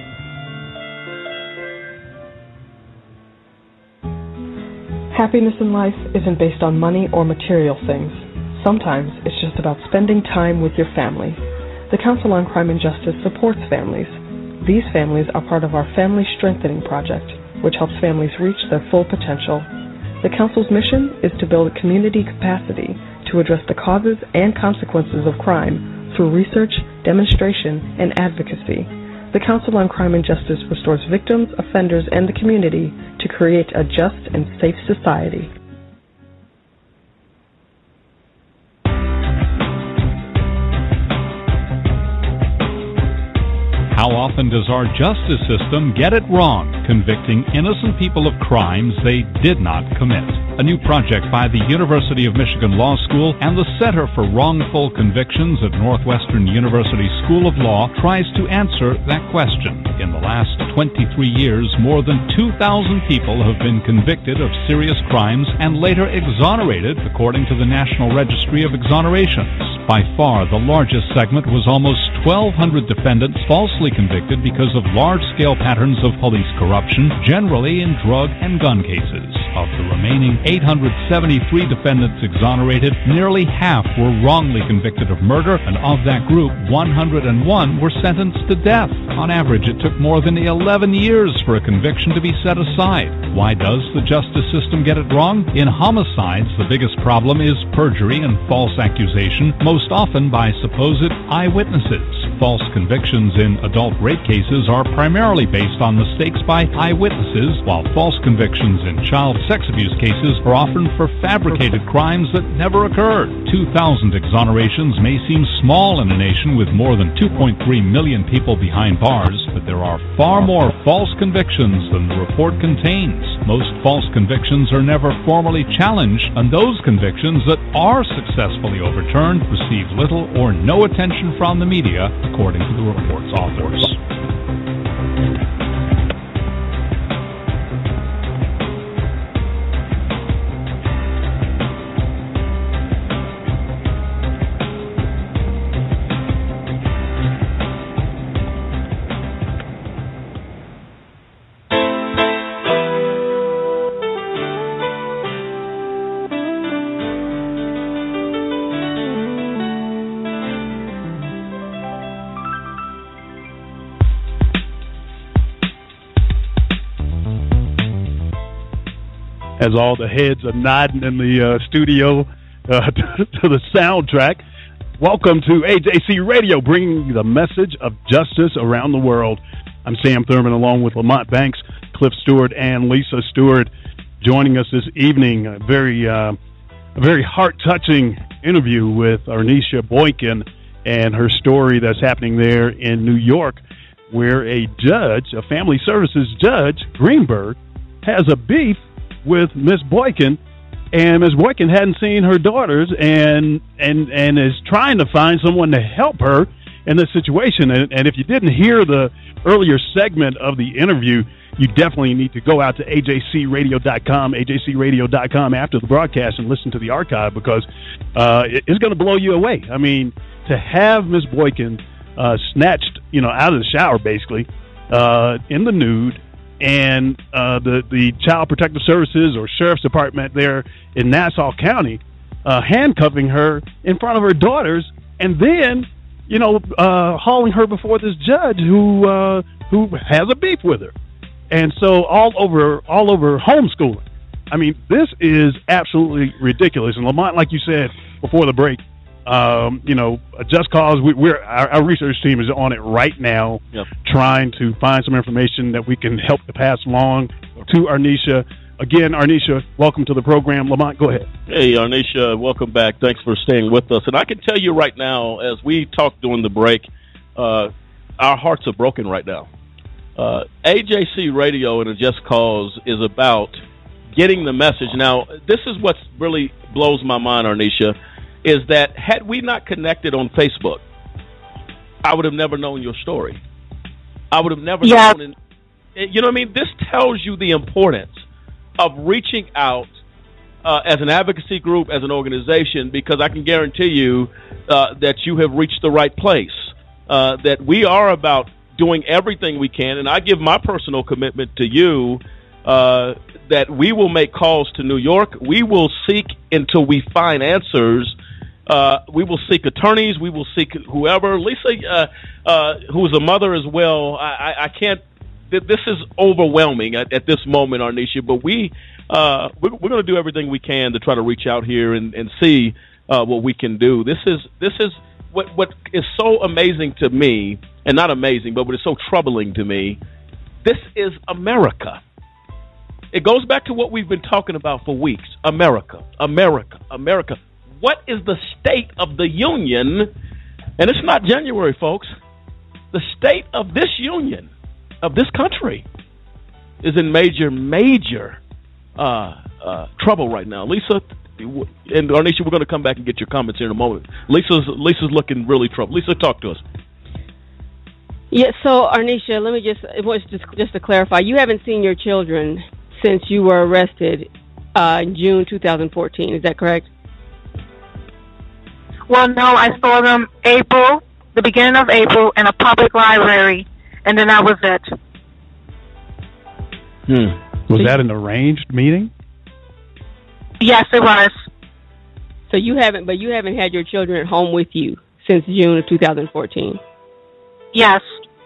Happiness in life isn't based on money or material things. Sometimes it's just about spending time with your family. The Council on Crime and Justice supports families. These families are part of our Family Strengthening Project, which helps families reach their full potential. The Council's mission is to build community capacity to address the causes and consequences of crime through research, demonstration, and advocacy. The Council on Crime and Justice restores victims, offenders, and the community to create a just and safe society. How often does our justice system get it wrong, convicting innocent people of crimes they did not commit? A new project by the University of Michigan Law School and the Center for Wrongful Convictions at Northwestern University School of Law tries to answer that question. In the last 23 years, more than 2,000 people have been convicted of serious crimes and later exonerated, according to the National Registry of Exonerations. By far, the largest segment was almost 1,200 defendants falsely convicted because of large-scale patterns of police corruption, generally in drug and gun cases. Of the remaining 873 defendants exonerated, nearly half were wrongly convicted of murder, and of that group, 101 were sentenced to death. On average, it took more than 11 years for a conviction to be set aside. Why does the justice system get it wrong? In homicides, the biggest problem is perjury and false accusation, most often by supposed eyewitnesses. False convictions in adult rape cases are primarily based on mistakes by eyewitnesses, while false convictions in child sex abuse cases are often for fabricated crimes that never occurred. 2,000 exonerations may seem small in a nation with more than 2.3 million people behind bars, but there are far more false convictions than the report contains. Most false convictions are never formally challenged, and those convictions that are successfully overturned receive little or no attention from the media, according to the report's authors. As all the heads are nodding in the studio to the soundtrack. Welcome to AJC Radio, bringing you the message of justice around the world. I'm Sam Thurman, along with Lamont Banks, Cliff Stewart, and Lisa Stewart, joining us this evening. A very heart-touching interview with Arnisha Boykin and her story that's happening there in New York, where a judge, a family services judge, Greenberg, has a beef with Miss Boykin, and Miss Boykin hadn't seen her daughters and is trying to find someone to help her in this situation. And if you didn't hear the earlier segment of the interview, you definitely need to go out to ajcradio.com after the broadcast and listen to the archive, because it's going to blow you away. I mean, to have Miss Boykin snatched, out of the shower, basically, in the nude, and the Child Protective Services or Sheriff's Department there in Nassau County handcuffing her in front of her daughters, and then hauling her before this judge who has a beef with her, and so all over homeschooling. I mean, this is absolutely ridiculous. And Lamont, like you said before the break, a just cause. Our research team is on it right now, trying to find some information that we can help to pass along to Arnisha. Again, Arnisha, welcome to the program. Lamont, go ahead. Hey, Arnisha, welcome back. Thanks for staying with us. And I can tell you right now, as we talked during the break, our hearts are broken right now. AJC Radio and a Just Cause is about getting the message. Now, this is what really blows my mind, Arnisha, is that had we not connected on Facebook, I would have never known your story. I would have never known. You know what I mean? This tells you the importance of reaching out as an advocacy group, as an organization, because I can guarantee you that you have reached the right place, that we are about doing everything we can, and I give my personal commitment to you that we will make calls to New York. We will seek until we find answers. We will seek attorneys. We will seek whoever. Lisa, who is a mother as well, I can't. This is overwhelming at this moment, Arnisha, but we we're going to do everything we can to try to reach out here and see what we can do. This is what is so amazing to me, and not amazing, but what is so troubling to me. This is America. It goes back to what we've been talking about for weeks. America, America, America. What is the state of the union? And it's not January, folks. The state of this union, of this country, is in major trouble right now. Lisa and Arnisha, we're going to come back and get your comments here in a moment. Lisa's looking really troubled. Lisa, talk to us. Yeah, so Arnisha, let me just to clarify, you haven't seen your children since you were arrested in June 2014. Is that correct? Well, no, I saw them the beginning of April, in a public library, and then that was it. Was that an arranged meeting? Yes, it was. So you haven't had your children at home with you since June of 2014. Yes.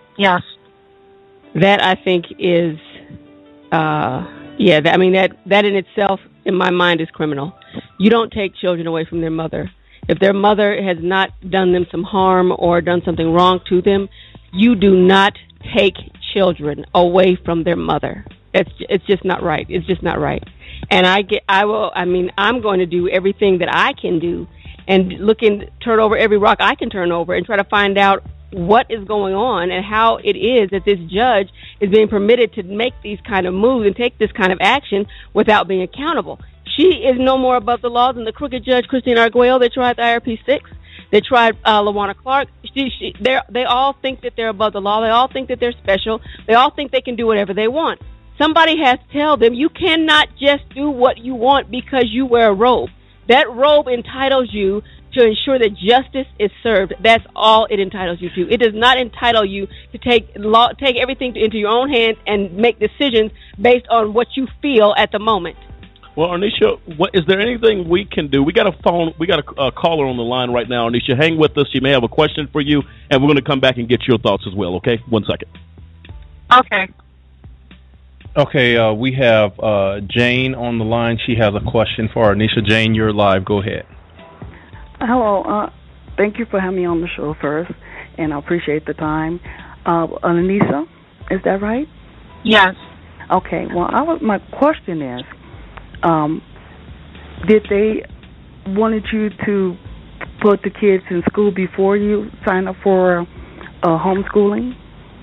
That I think is, that in itself, in my mind, is criminal. You don't take children away from their mother. If their mother has not done them some harm or done something wrong to them, you do not take children away from their mother. It's just not right. It's just not right. And I'm going to do everything that I can do and turn over every rock I can turn over and try to find out what is going on and how it is that this judge is being permitted to make these kind of moves and take this kind of action without being accountable. She is no more above the law than the crooked judge, Christine Arguello. They tried the IRP-6. They tried LaWanna Clark. They all think that they're above the law. They all think that they're special. They all think they can do whatever they want. Somebody has to tell them, you cannot just do what you want because you wear a robe. That robe entitles you to ensure that justice is served. That's all it entitles you to. It does not entitle you to take everything into your own hands and make decisions based on what you feel at the moment. Well, Arnisha, is there anything we can do? We got a caller on the line right now. Arnisha, hang with us. She may have a question for you, and we're going to come back and get your thoughts as well, okay? 1 second. Okay. Okay, we have Jane on the line. She has a question for Arnisha. Jane, you're live. Go ahead. Hello. Thank you for having me on the show first, and I appreciate the time. Anissa, is that right? Yes. Okay. Well, my question is, did they wanted you to put the kids in school before you sign up for homeschooling?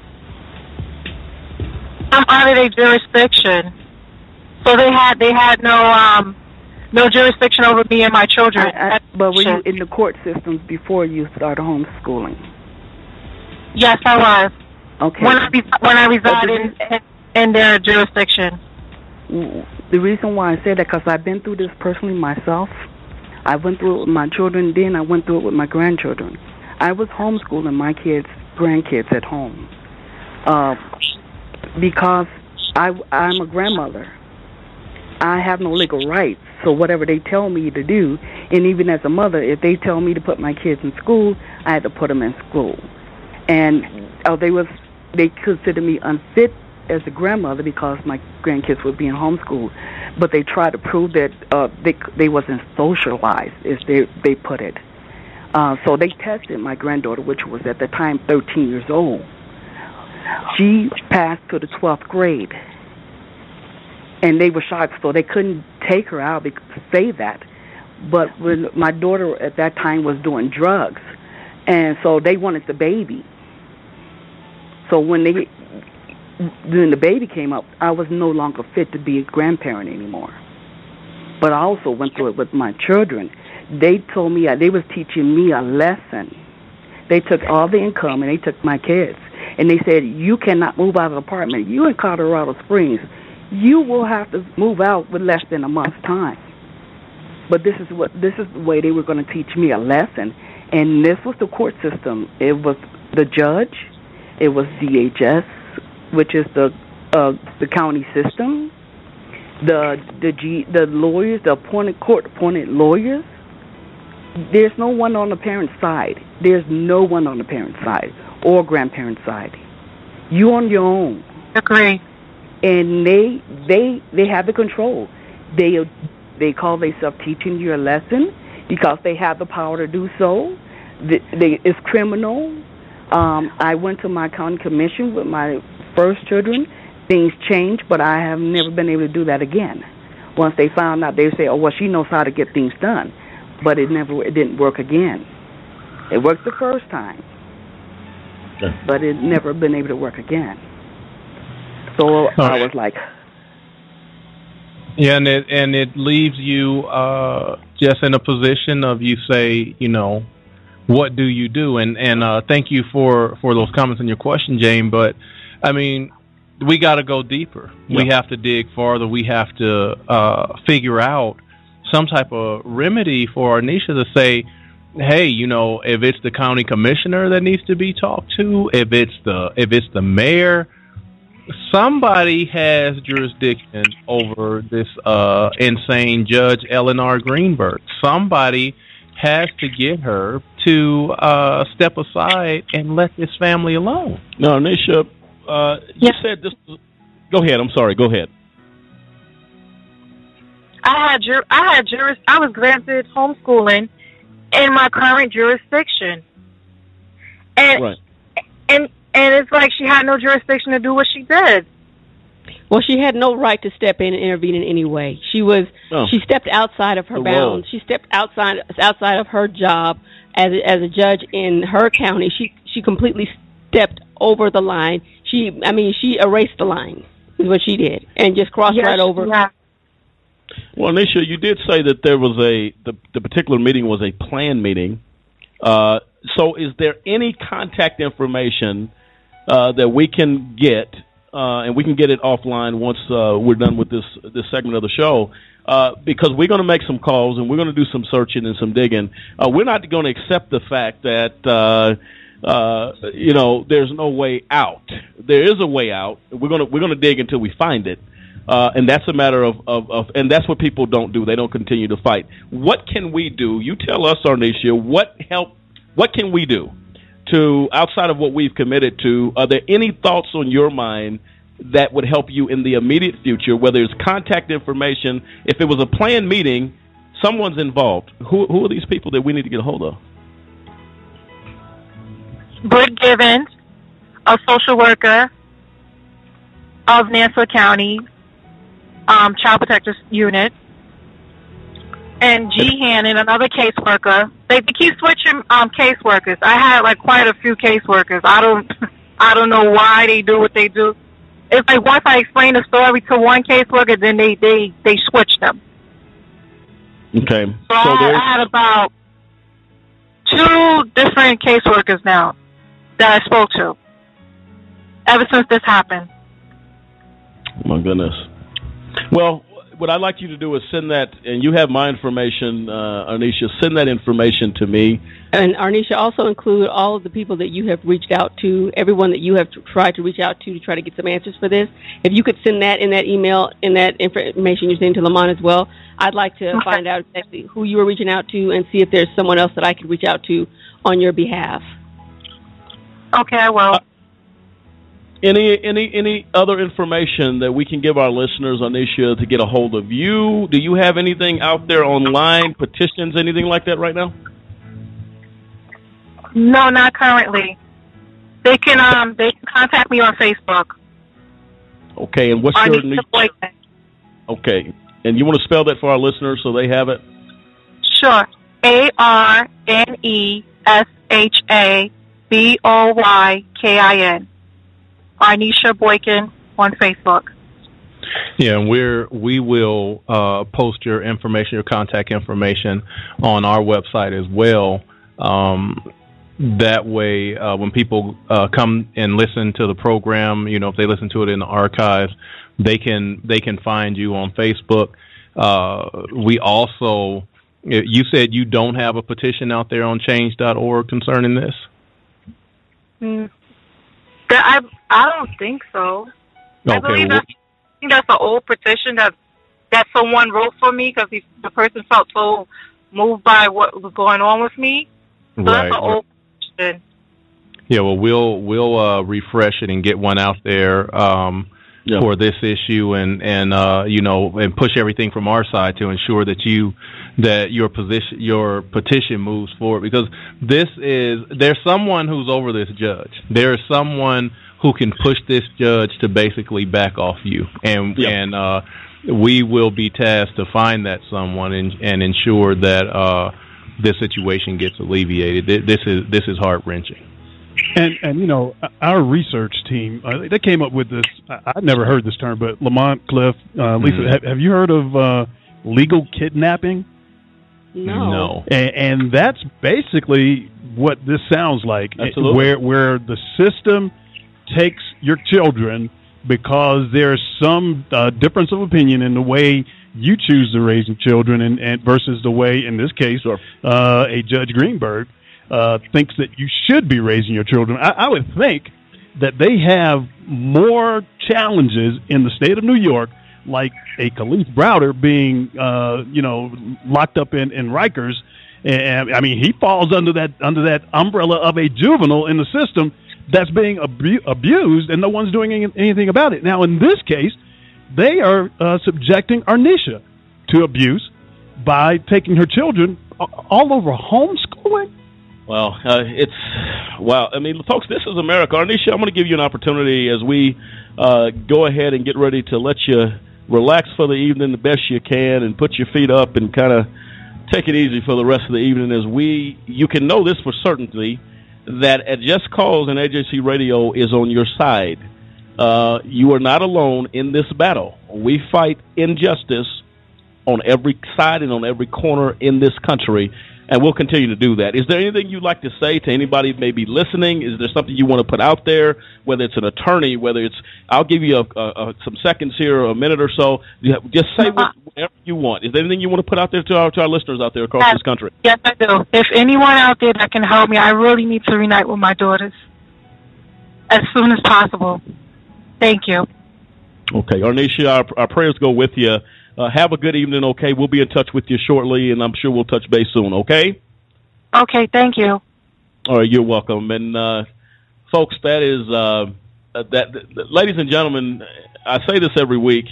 I'm out of their jurisdiction, so they had no jurisdiction over me and my children. But were you in the court systems before you started homeschooling? Yes, I was. Okay. When I resided in their jurisdiction. The reason why I say that, because I've been through this personally myself. I went through it with my children, then I went through it with my grandchildren. I was homeschooling my grandkids at home. Because I'm a grandmother. I have no legal rights, so whatever they tell me to do, and even as a mother, if they tell me to put my kids in school, I had to put them in school. And they consider me unfit as a grandmother because my grandkids were being homeschooled, but they tried to prove that they wasn't socialized, as they put it. So they tested my granddaughter, which was at the time 13 years old. She passed to the 12th grade, and they were shocked, so they couldn't take her out to say that. But when my daughter at that time was doing drugs, and so they wanted the baby. So when the baby came up, I was no longer fit to be a grandparent anymore. But I also went through it with my children. They told me, they was teaching me a lesson. They took all the income, and they took my kids. And they said, you cannot move out of the apartment. You in Colorado Springs. You will have to move out with less than a month's time. But this is the way they were going to teach me a lesson. And this was the court system. It was the judge. It was DHS, which is the county system. The lawyers, the court-appointed lawyers. There's no one on the parent's side. There's no one on the parent's side or grandparent's side. You on your own. Agree. And they have the control. they call themselves teaching you a lesson because they have the power to do so. It's criminal. I went to my county commission with my first children. Things changed, but I have never been able to do that again. Once they found out, they say, "Oh, well, she knows how to get things done," but it didn't work again. It worked the first time, but it never been able to work again. So I was like, yeah, and it leaves you just in a position of you say, what do you do? And thank you for those comments and your question, Jane. But I mean, we got to go deeper. Yeah. We have to dig farther. We have to figure out some type of remedy for Arnisha to say, hey, if it's the county commissioner that needs to be talked to, if it's the mayor, somebody has jurisdiction over this insane Judge Eleanor Greenberg. Somebody has to get her to step aside and let this family alone. No, Arnisha, you said this. Go ahead. I'm sorry. Go ahead. I was granted homeschooling in my current jurisdiction, and right. and it's like she had no jurisdiction to do what she did. Well, she had no right to step in and intervene in any way. She stepped outside of her bounds. She stepped outside of her job as a judge in her county. She completely stepped over the line. She erased the line, is what she did, and just crossed right over. Yeah. Well, Anisha, you did say that there was the particular meeting was a planned meeting. So is there any contact information that we can get, and we can get it offline once we're done with this segment of the show, because we're going to make some calls and we're going to do some searching and some digging. We're not going to accept the fact that there's no way out. There is a way out. We're going to dig until we find it. And that's a matter of and that's what people don't do. They don't continue to fight. What can we do? You tell us, Arnisha, what can we do to, outside of what we've committed to, are there any thoughts on your mind that would help you in the immediate future, whether it's contact information, if it was a planned meeting, someone's involved. Who are these people that we need to get a hold of? Britt Givens, a social worker of Nassau County, Child Protective Unit, and G. Hannon, another caseworker. They keep switching caseworkers. I had quite a few caseworkers. I don't know why they do what they do. It's like once I explain the story to one caseworker, then they switch them. Okay. So I had about 2 different caseworkers now that I spoke to ever since this happened. Oh my goodness. Well, what I'd like you to do is send that, and you have my information, Arnisha, send that information to me. And Arnisha, also include all of the people that you have reached out to, everyone that you have tried to reach out to try to get some answers for this. If you could send that in that email, in that information you're sending to Lamont as well, I'd like to find out exactly who you were reaching out to and see if there's someone else that I could reach out to on your behalf. Okay, I will. Any other information that we can give our listeners, Arnisha, to get a hold of you? Do you have anything out there online, petitions, anything like that right now? No, not currently. They can contact me on Facebook. Okay, and what's Arnisha Boykin. Okay, and you want to spell that for our listeners so they have it? Sure. ARNESHABOYKIN. Arnisha Boykin on Facebook. Yeah, and we will post your information, your contact information on our website as well. That way, when people come and listen to the program, if they listen to it in the archives, they can find you on Facebook. We also, you said you don't have a petition out there on change.org concerning this? I don't think so. Okay. I think that's an old petition that someone wrote for me because the person felt so moved by what was going on with me. So right. That's an old petition. Yeah, well, we'll refresh it and get one out there for this issue, and push everything from our side to ensure that your petition moves forward, because there's someone who's over this judge. There's someone who can push this judge to basically back off you, and we will be tasked to find that someone and ensure that this situation gets alleviated. This is heart-wrenching. And our research team, they came up with this. I've never heard this term, but Lamont, Cliff, Lisa, have you heard of legal kidnapping? No. And that's basically what this sounds like. Absolutely. Where the system takes your children because there's some difference of opinion in the way you choose to raise your children, and versus the way, in this case, a Judge Greenberg thinks that you should be raising your children. I would think that they have more challenges in the state of New York, like a Kalief Browder being, locked up in Rikers. And I mean, he falls under that umbrella of a juvenile in the system that's being abused, and no one's doing anything about it. Now, in this case, they are subjecting Arnisha to abuse by taking her children all over homeschooling. Well, I mean, folks, this is America. Arnisha, I'm going to give you an opportunity as we go ahead and get ready to let you relax for the evening the best you can and put your feet up and kind of take it easy for the rest of the evening you can know this for certainty, that at Just Cause and AJC Radio is on your side. You are not alone in this battle. We fight injustice on every side and on every corner in this country, and we'll continue to do that. Is there anything you'd like to say to anybody maybe listening? Is there something you want to put out there, whether it's an attorney, whether it's, I'll give you some seconds here, or a minute or so. Just say whatever you want. Is there anything you want to put out there to our listeners out there across this country? Yes, I do. If anyone out there that can help me, I really need to reunite with my daughters as soon as possible. Thank you. Okay, Arnisha, our prayers go with you. Have a good evening, okay? We'll be in touch with you shortly, and I'm sure we'll touch base soon, okay? Okay, thank you. All right, you're welcome. And, folks, that is, ladies and gentlemen, I say this every week,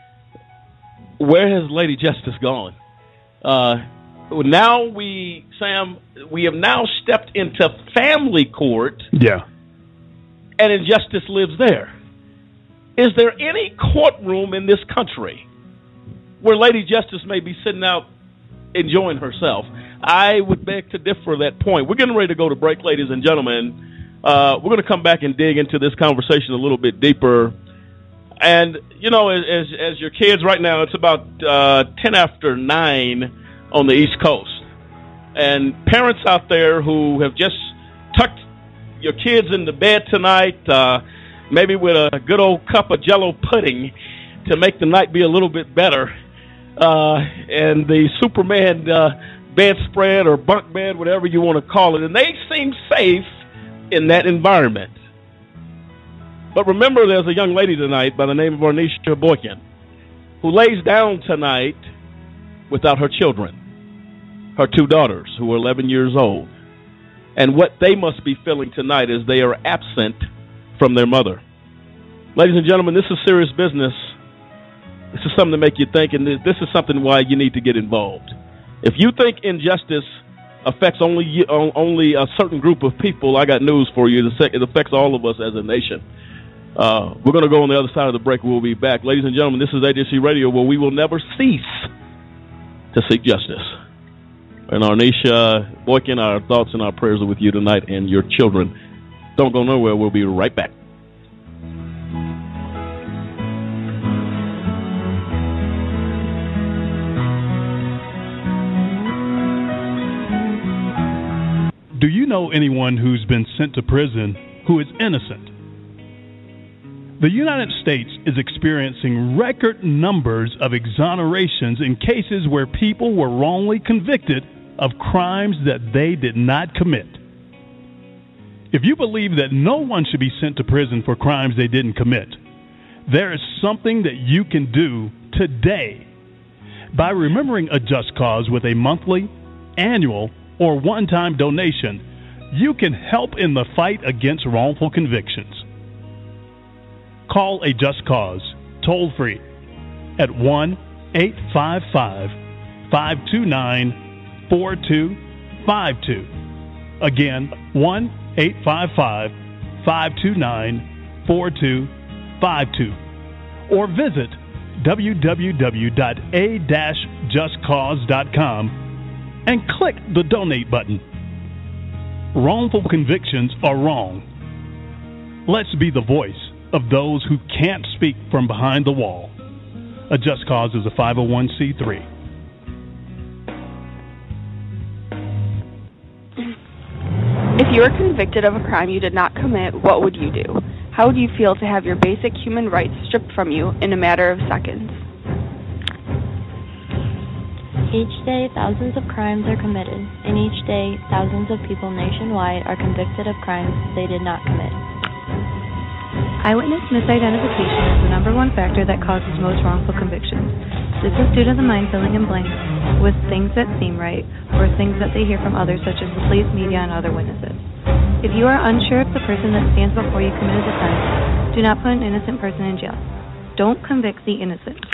where has Lady Justice gone? Now we have now stepped into family court. Yeah. And injustice lives there. Is there any courtroom in this country where Lady Justice may be sitting out enjoying herself? I would beg to differ that point. We're getting ready to go to break, ladies and gentlemen. We're going to come back and dig into this conversation a little bit deeper. And, as your kids right now, it's about 10 after 9 on the East Coast. And parents out there who have just tucked your kids into bed tonight, maybe with a good old cup of Jell-O pudding to make the night be a little bit better, and the Superman bedspread or bunk bed, whatever you want to call it, and they seem safe in that environment. But remember, there's a young lady tonight by the name of Arnisha Boykin who lays down tonight without her children, her 2 daughters who are 11 years old. And what they must be feeling tonight is they are absent from their mother. Ladies and gentlemen, this is serious business. This is something to make you think, and this is something why you need to get involved. If you think injustice affects only a certain group of people, I got news for you. It affects all of us as a nation. We're going to go on the other side of the break. We'll be back. Ladies and gentlemen, this is AJC Radio, where we will never cease to seek justice. And Arnisha Boykin, our thoughts and our prayers are with you tonight and your children. Don't go nowhere. We'll be right back. Do you know anyone who's been sent to prison who is innocent? The United States is experiencing record numbers of exonerations in cases where people were wrongly convicted of crimes that they did not commit. If you believe that no one should be sent to prison for crimes they didn't commit, there is something that you can do today. By remembering a just cause with a monthly, annual, or one-time donation, you can help in the fight against wrongful convictions. Call a Just Cause, toll-free, at 1-855-529-4252. Again, 1-855-529-4252. Or visit www.a-justcause.com and click the donate button. Wrongful convictions are wrong. Let's be the voice of those who can't speak from behind the wall. A Just Cause is a 501c3. If you were convicted of a crime you did not commit, what would you do? How would you feel to have your basic human rights stripped from you in a matter of seconds? Each day, thousands of crimes are committed, and each day, thousands of people nationwide are convicted of crimes they did not commit. Eyewitness misidentification is the number one factor that causes most wrongful convictions. This is due to the mind filling in blanks with things that seem right or things that they hear from others, such as the police, media, and other witnesses. If you are unsure if the person that stands before you committed the crime, do not put an innocent person in jail. Don't convict the innocent.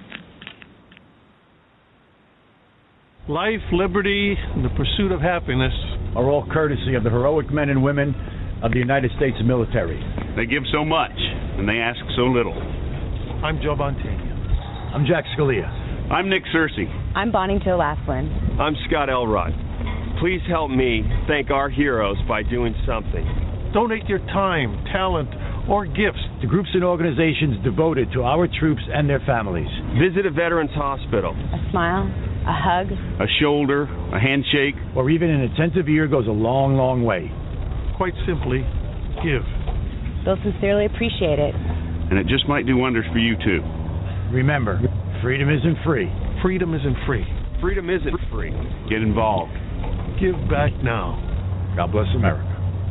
Life, liberty, and the pursuit of happiness are all courtesy of the heroic men and women of the United States military. They give so much, and they ask so little. I'm Joe Montana. I'm Jack Scalia. I'm Nick Searcy. I'm Bonnie Jo Laughlin. I'm Scott Elrod. Please help me thank our heroes by doing something. Donate your time, talent, or gifts to groups and organizations devoted to our troops and their families. Visit a veterans hospital. A smile, a hug, a shoulder, a handshake, or even an attentive ear goes a long, long way. Quite simply, give. They'll sincerely appreciate it. And it just might do wonders for you, too. Remember, freedom isn't free. Freedom isn't free. Freedom isn't free. Get involved. Give back now. God bless America.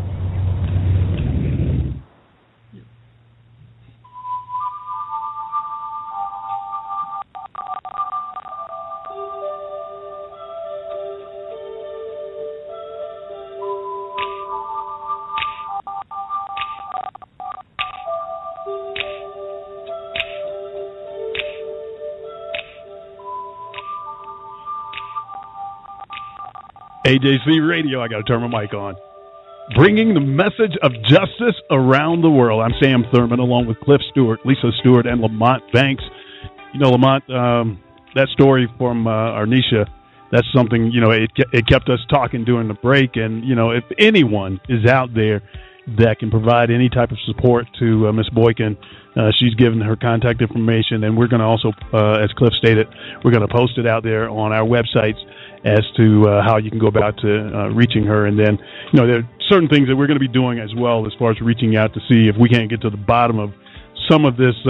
AJC Radio, I got to turn my mic on. Bringing the message of justice around the world. I'm Sam Thurman, along with Cliff Stewart, Lisa Stewart, and Lamont Banks. You know, Lamont, that story from Arnisha, that's something, you know, it kept us talking during the break. And, you know, if anyone is out there that can provide any type of support to Ms. Boykin, she's given her contact information. And we're going to also, as Cliff stated, we're going to post it out there on our websites as to how you can go about to reaching her. And then, you know, there are certain things that we're going to be doing as well as far as reaching out to see if we can't get to the bottom of some of this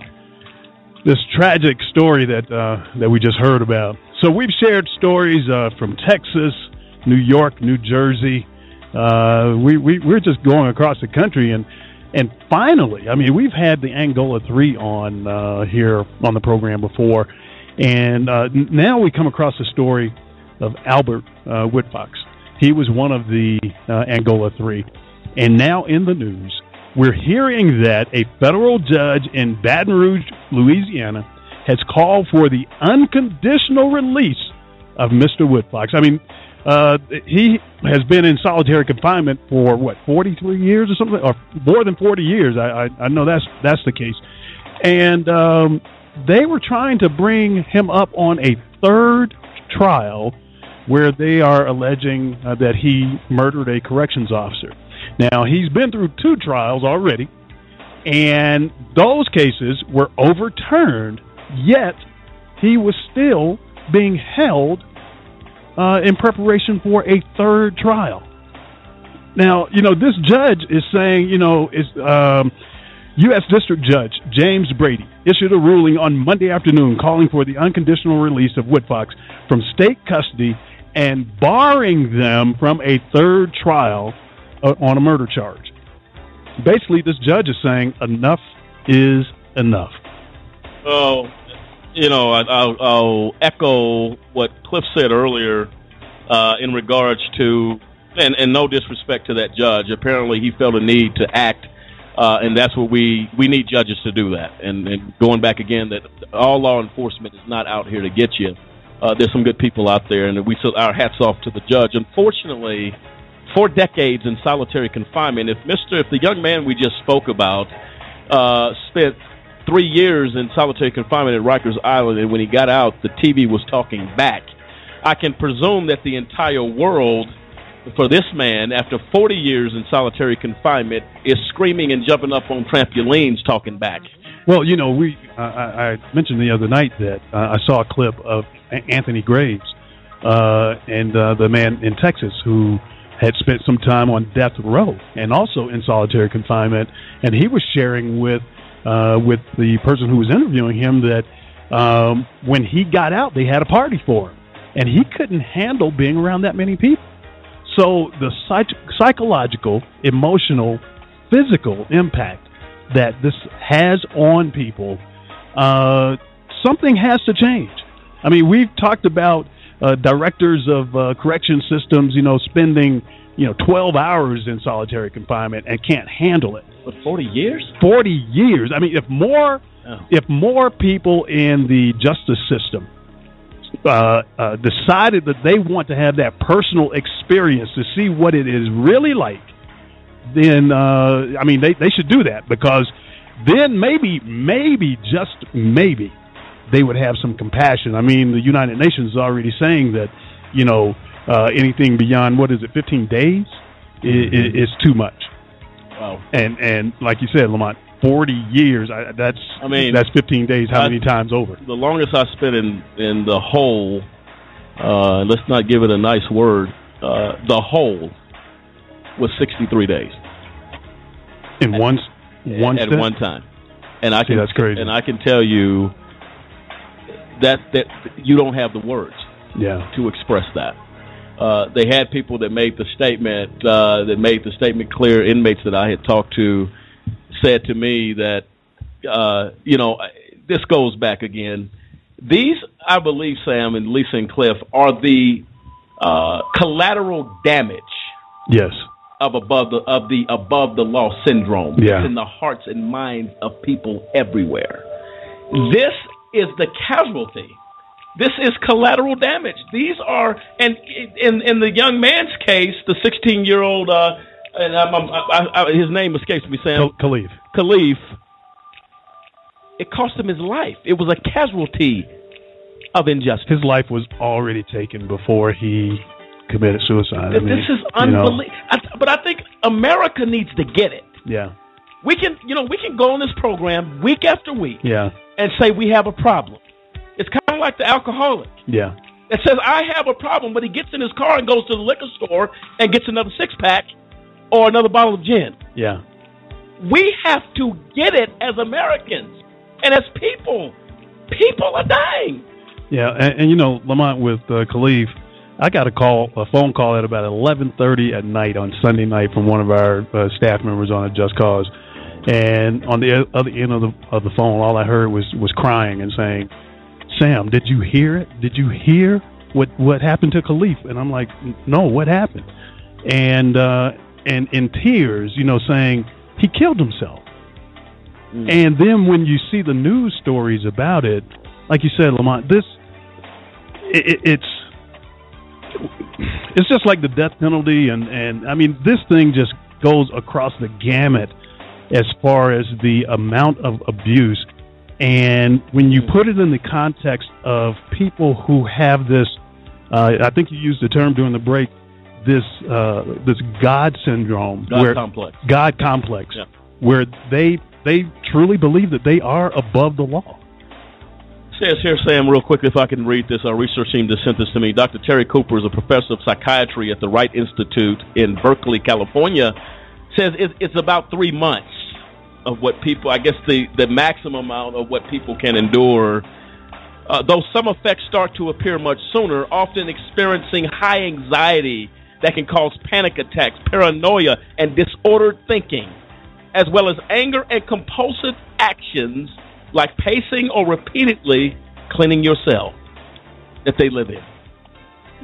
this tragic story that we just heard about. So we've shared stories from Texas, New York, New Jersey. We're just going across the country, and finally, I mean, we've had the Angola 3 on here on the program before, and now we come across the story of Albert Woodfox. He was one of the Angola 3. And now in the news, we're hearing that a federal judge in Baton Rouge, Louisiana, has called for the unconditional release of Mr. Woodfox. I mean, he has been in solitary confinement for, 43 years or something? Or more than 40 years. I know that's the case. And they were trying to bring him up on a third trial where they are alleging that he murdered a corrections officer. Now, he's been through 2 trials already, and those cases were overturned, yet he was still being held in preparation for a third trial. Now, you know, this judge is saying, you know, U.S. District Judge James Brady issued a ruling on Monday afternoon calling for the unconditional release of Woodfox from state custody and barring them from a third trial on a murder charge. Basically, this judge is saying enough is enough. Oh, you know, I'll echo what Cliff said earlier in regards to, and no disrespect to that judge, apparently he felt a need to act And that's what we need judges to do that. And going back again, that all law enforcement is not out here to get you. There's some good people out there, and we our hats off to the judge. Unfortunately, 4 decades in solitary confinement. If the young man we just spoke about spent 3 years in solitary confinement at Rikers Island, and when he got out, the TV was talking back, I can presume that the entire world, for this man, after 40 years in solitary confinement, is screaming and jumping up on trampolines talking back. Well, you know, I mentioned the other night that I saw a clip of Anthony Graves and the man in Texas who had spent some time on death row and also in solitary confinement, and he was sharing with the person who was interviewing him that when he got out, they had a party for him, and he couldn't handle being around that many people. So the psychological, emotional, physical impact that this has on people, something has to change. I mean, we've talked about directors of correction systems, spending 12 hours in solitary confinement and can't handle it. But 40 years? 40 years. I mean, if more people in the justice system decided that they want to have that personal experience to see what it is really like, then they should do that, because then maybe just maybe they would have some compassion. I mean, the United Nations is already saying that anything beyond 15 days is too much. Wow. And like you said, Lamont, 40 years. That's 15 days. How many times over? The longest I spent in the hole. Let's not give it a nice word. The hole was 63 days. At one time. And I can that's crazy. And I can tell you that you don't have the words to express that. They had people that made the statement clear. Inmates that I had talked to said to me that this goes back again. These, I believe, Sam and Lisa and Cliff, are the collateral damage. Yes. Of above the law syndrome. Yeah. It's in the hearts and minds of people everywhere. This is the casualty. This is collateral damage. These are, and in the young man's case, the 16-year-old, his name escapes me, Sam. Khalif. It cost him his life. It was a casualty of injustice. His life was already taken before he committed suicide. This is unbelievable. But I think America needs to get it. Yeah. We can go on this program week after week. Yeah. And say we have a problem. It's kind of like the alcoholic. Yeah. That says, I have a problem, but he gets in his car and goes to the liquor store and gets another 6-pack or another bottle of gin. Yeah. We have to get it as Americans. And as people are dying. Yeah, and Lamont, with Khalif, I got a phone call at about 11:30 at night on Sunday night from one of our staff members on a Just Cause. And on the other end of the phone, all I heard was crying and saying, "Sam, did you hear it? Did you hear what happened to Khalif?" And I'm like, "No, what happened?" And in tears, saying he killed himself. Mm. And then when you see the news stories about it, like you said, Lamont, it's just like the death penalty, and I mean, this thing just goes across the gamut as far as the amount of abuse. And when you put it in the context of people who have this, I think you used the term during the break, this God syndrome, God complex, yeah. Where they truly believe that they are above the law. Says here, Sam, real quickly, if I can read this. Our research team just sent this to me. Dr. Terry Cooper is a professor of psychiatry at the Wright Institute in Berkeley, California. Says it's about 3 months of what people, I guess the maximum amount of what people can endure. Though some effects start to appear much sooner, often experiencing high anxiety that can cause panic attacks, paranoia, and disordered thinking, as well as anger and compulsive actions like pacing or repeatedly cleaning your cell that they live in.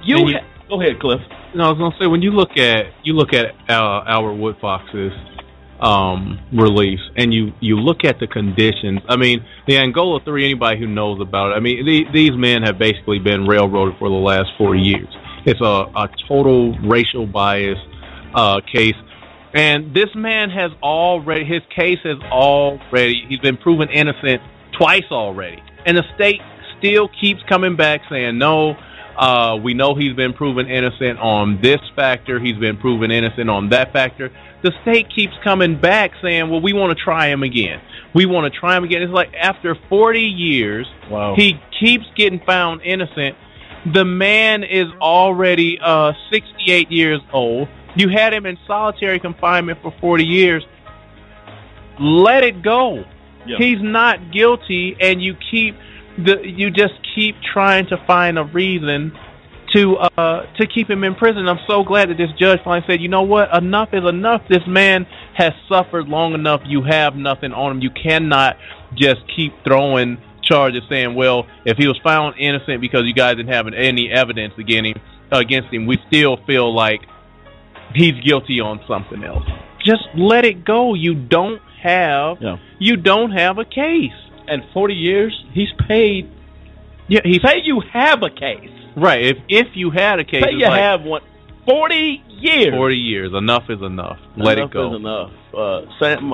Go ahead, Cliff. No, I was going to say, when you look at Albert Woodfox's release, and you look at the conditions. I mean, the Angola 3, anybody who knows about it, I mean, these men have basically been railroaded for the last 40 years. It's a total racial bias case. And this man has already, his case has already, he's been proven innocent twice already. And the state still keeps coming back saying, no, we know he's been proven innocent on this factor, he's been proven innocent on that factor. The state keeps coming back saying, well, we want to try him again. We want to try him again. It's like after 40 years, he keeps getting found innocent. The man is already 68 years old. You had him in solitary confinement for 40 years. Let it go. Yeah. He's not guilty, and you just keep trying to find a reason to keep him in prison. I'm so glad that this judge finally said, you know what, enough is enough. This man has suffered long enough. You have nothing on him. You cannot just keep throwing charges saying, well, if he was found innocent because you guys didn't have any evidence against him, we still feel like he's guilty on something else. Just let it go. You don't have a case. And 40 years, he's paid. Yeah, say you have a case. Right. If you had a case, say you have one. 40 years. 40 years. Enough is enough. Let it go. Enough is enough. Sam,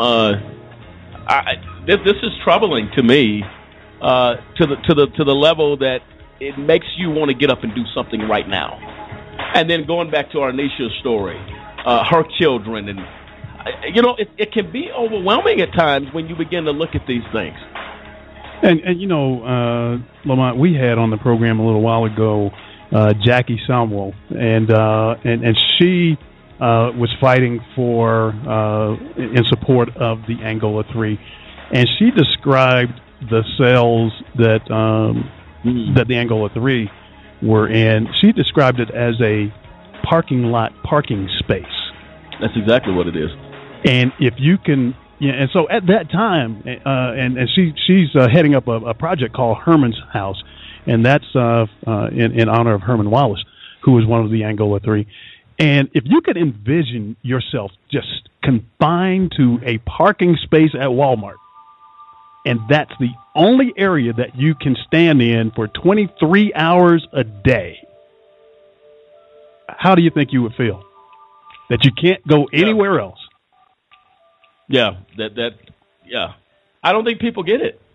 this is troubling to me. To the level that it makes you want to get up and do something right now. And then going back to Arnisha's story, her children, and it can be overwhelming at times when you begin to look at these things. And Lamont, we had on the program a little while ago Jackie Samuel, and she was fighting in support of the Angola 3, and she described the cells that the Angola 3 were in. She described it as a parking space. That's exactly what it is. And if you can, and so at that time, and she's heading up a project called Herman's House, and that's in honor of Herman Wallace, who was one of the Angola 3. And if you could envision yourself just confined to a parking space at Walmart, and that's the only area that you can stand in for 23 hours a day, how do you think you would feel? That you can't go anywhere else? Yeah, yeah. I don't think people get it.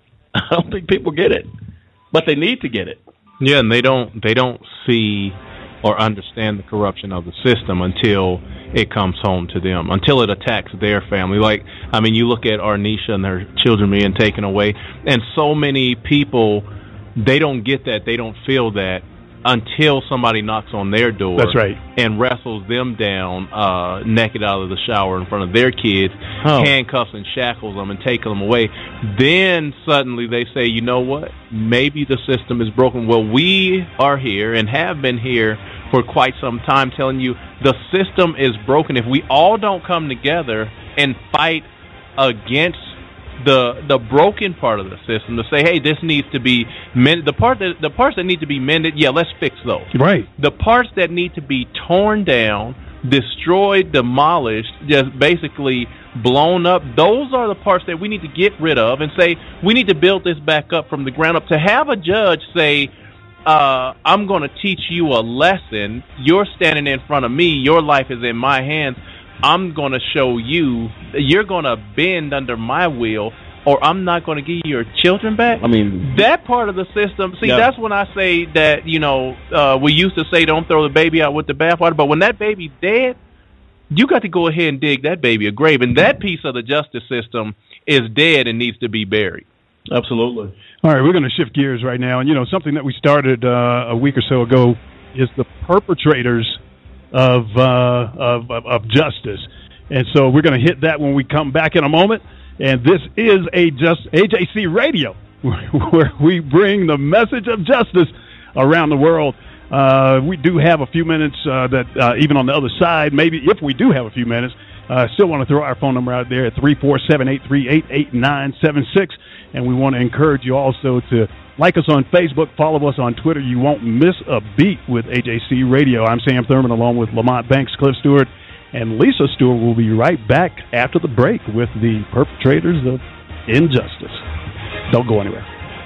But they need to get it. Yeah, and they don't see or understand the corruption of the system until it comes home to them, until it attacks their family. Like, I mean, you look at Arnisha and her children being taken away, and so many people, they don't get that, they don't feel that until somebody knocks on their door. That's right. And wrestles them down naked out of the shower in front of their kids, handcuffs and shackles them and take them away. Then suddenly they say, you know what, maybe the system is broken. Well, we are here and have been here for quite some time telling you the system is broken. If we all don't come together and fight against the broken part of the system to say, hey, this needs to be mended. The parts that need to be mended, yeah, let's fix those. Right. The parts that need to be torn down, destroyed, demolished, just basically blown up, those are the parts that we need to get rid of and say, we need to build this back up from the ground up. To have a judge say, I'm going to teach you a lesson. You're standing in front of me. Your life is in my hands. I'm going to show you. You're going to bend under my will, or I'm not going to give you your children back. I mean, that part of the system. See, that's when I say that, we used to say don't throw the baby out with the bathwater, but when that baby's dead, you got to go ahead and dig that baby a grave, and that piece of the justice system is dead and needs to be buried. Absolutely. All right, we're going to shift gears right now. And, something that we started a week or so ago is the perpetrators of justice. And so we're going to hit that when we come back in a moment. And this is AJC Radio, where we bring the message of justice around the world. We do have a few minutes that even on the other side, maybe if we do have a few minutes, still want to throw our phone number out there at 347-838-8976. And we want to encourage you also to like us on Facebook, follow us on Twitter. You won't miss a beat with AJC Radio. I'm Sam Thurman along with Lamont Banks, Cliff Stewart, And Lisa Stewart will be right back after the break with the perpetrators of injustice. Don't go anywhere.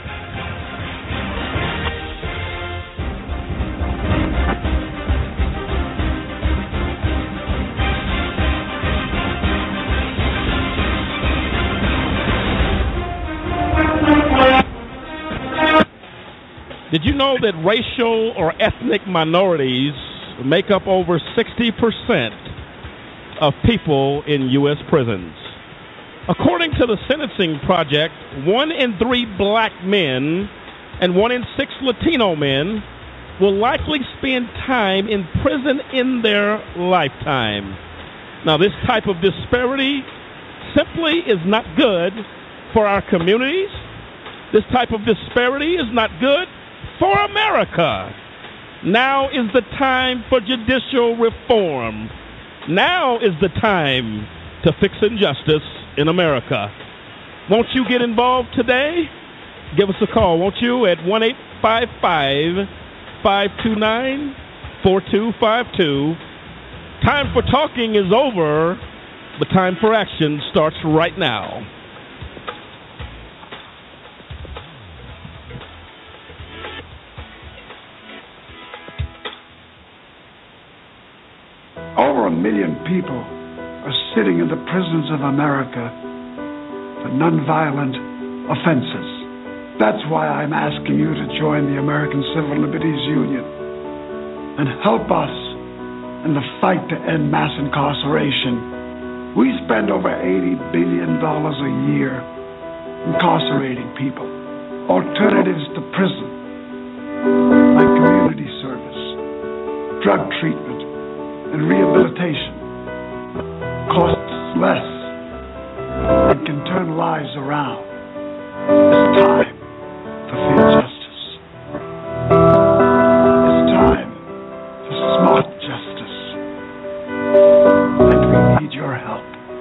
Did you know that racial or ethnic minorities make up over 60% of people in U.S. prisons? According to the Sentencing Project, 1 in 3 black men and 1 in 6 Latino men will likely spend time in prison in their lifetime. Now, this type of disparity simply is not good for our communities. This type of disparity is not good for America. Now is the time for judicial reform. Now is the time to fix injustice in America. Won't you get involved today? Give us a call, won't you, at 1-855-529-4252. Time for talking is over, but time for action starts right now. Over 1 million people are sitting in the prisons of America for nonviolent offenses. That's why I'm asking you to join the American Civil Liberties Union and help us in the fight to end mass incarceration. We spend over $80 billion a year incarcerating people. Alternatives to prison, like community service, drug treatment, and rehabilitation, costs less and can turn lives around. It's time for fair justice. It's time for smart justice. And we need your help.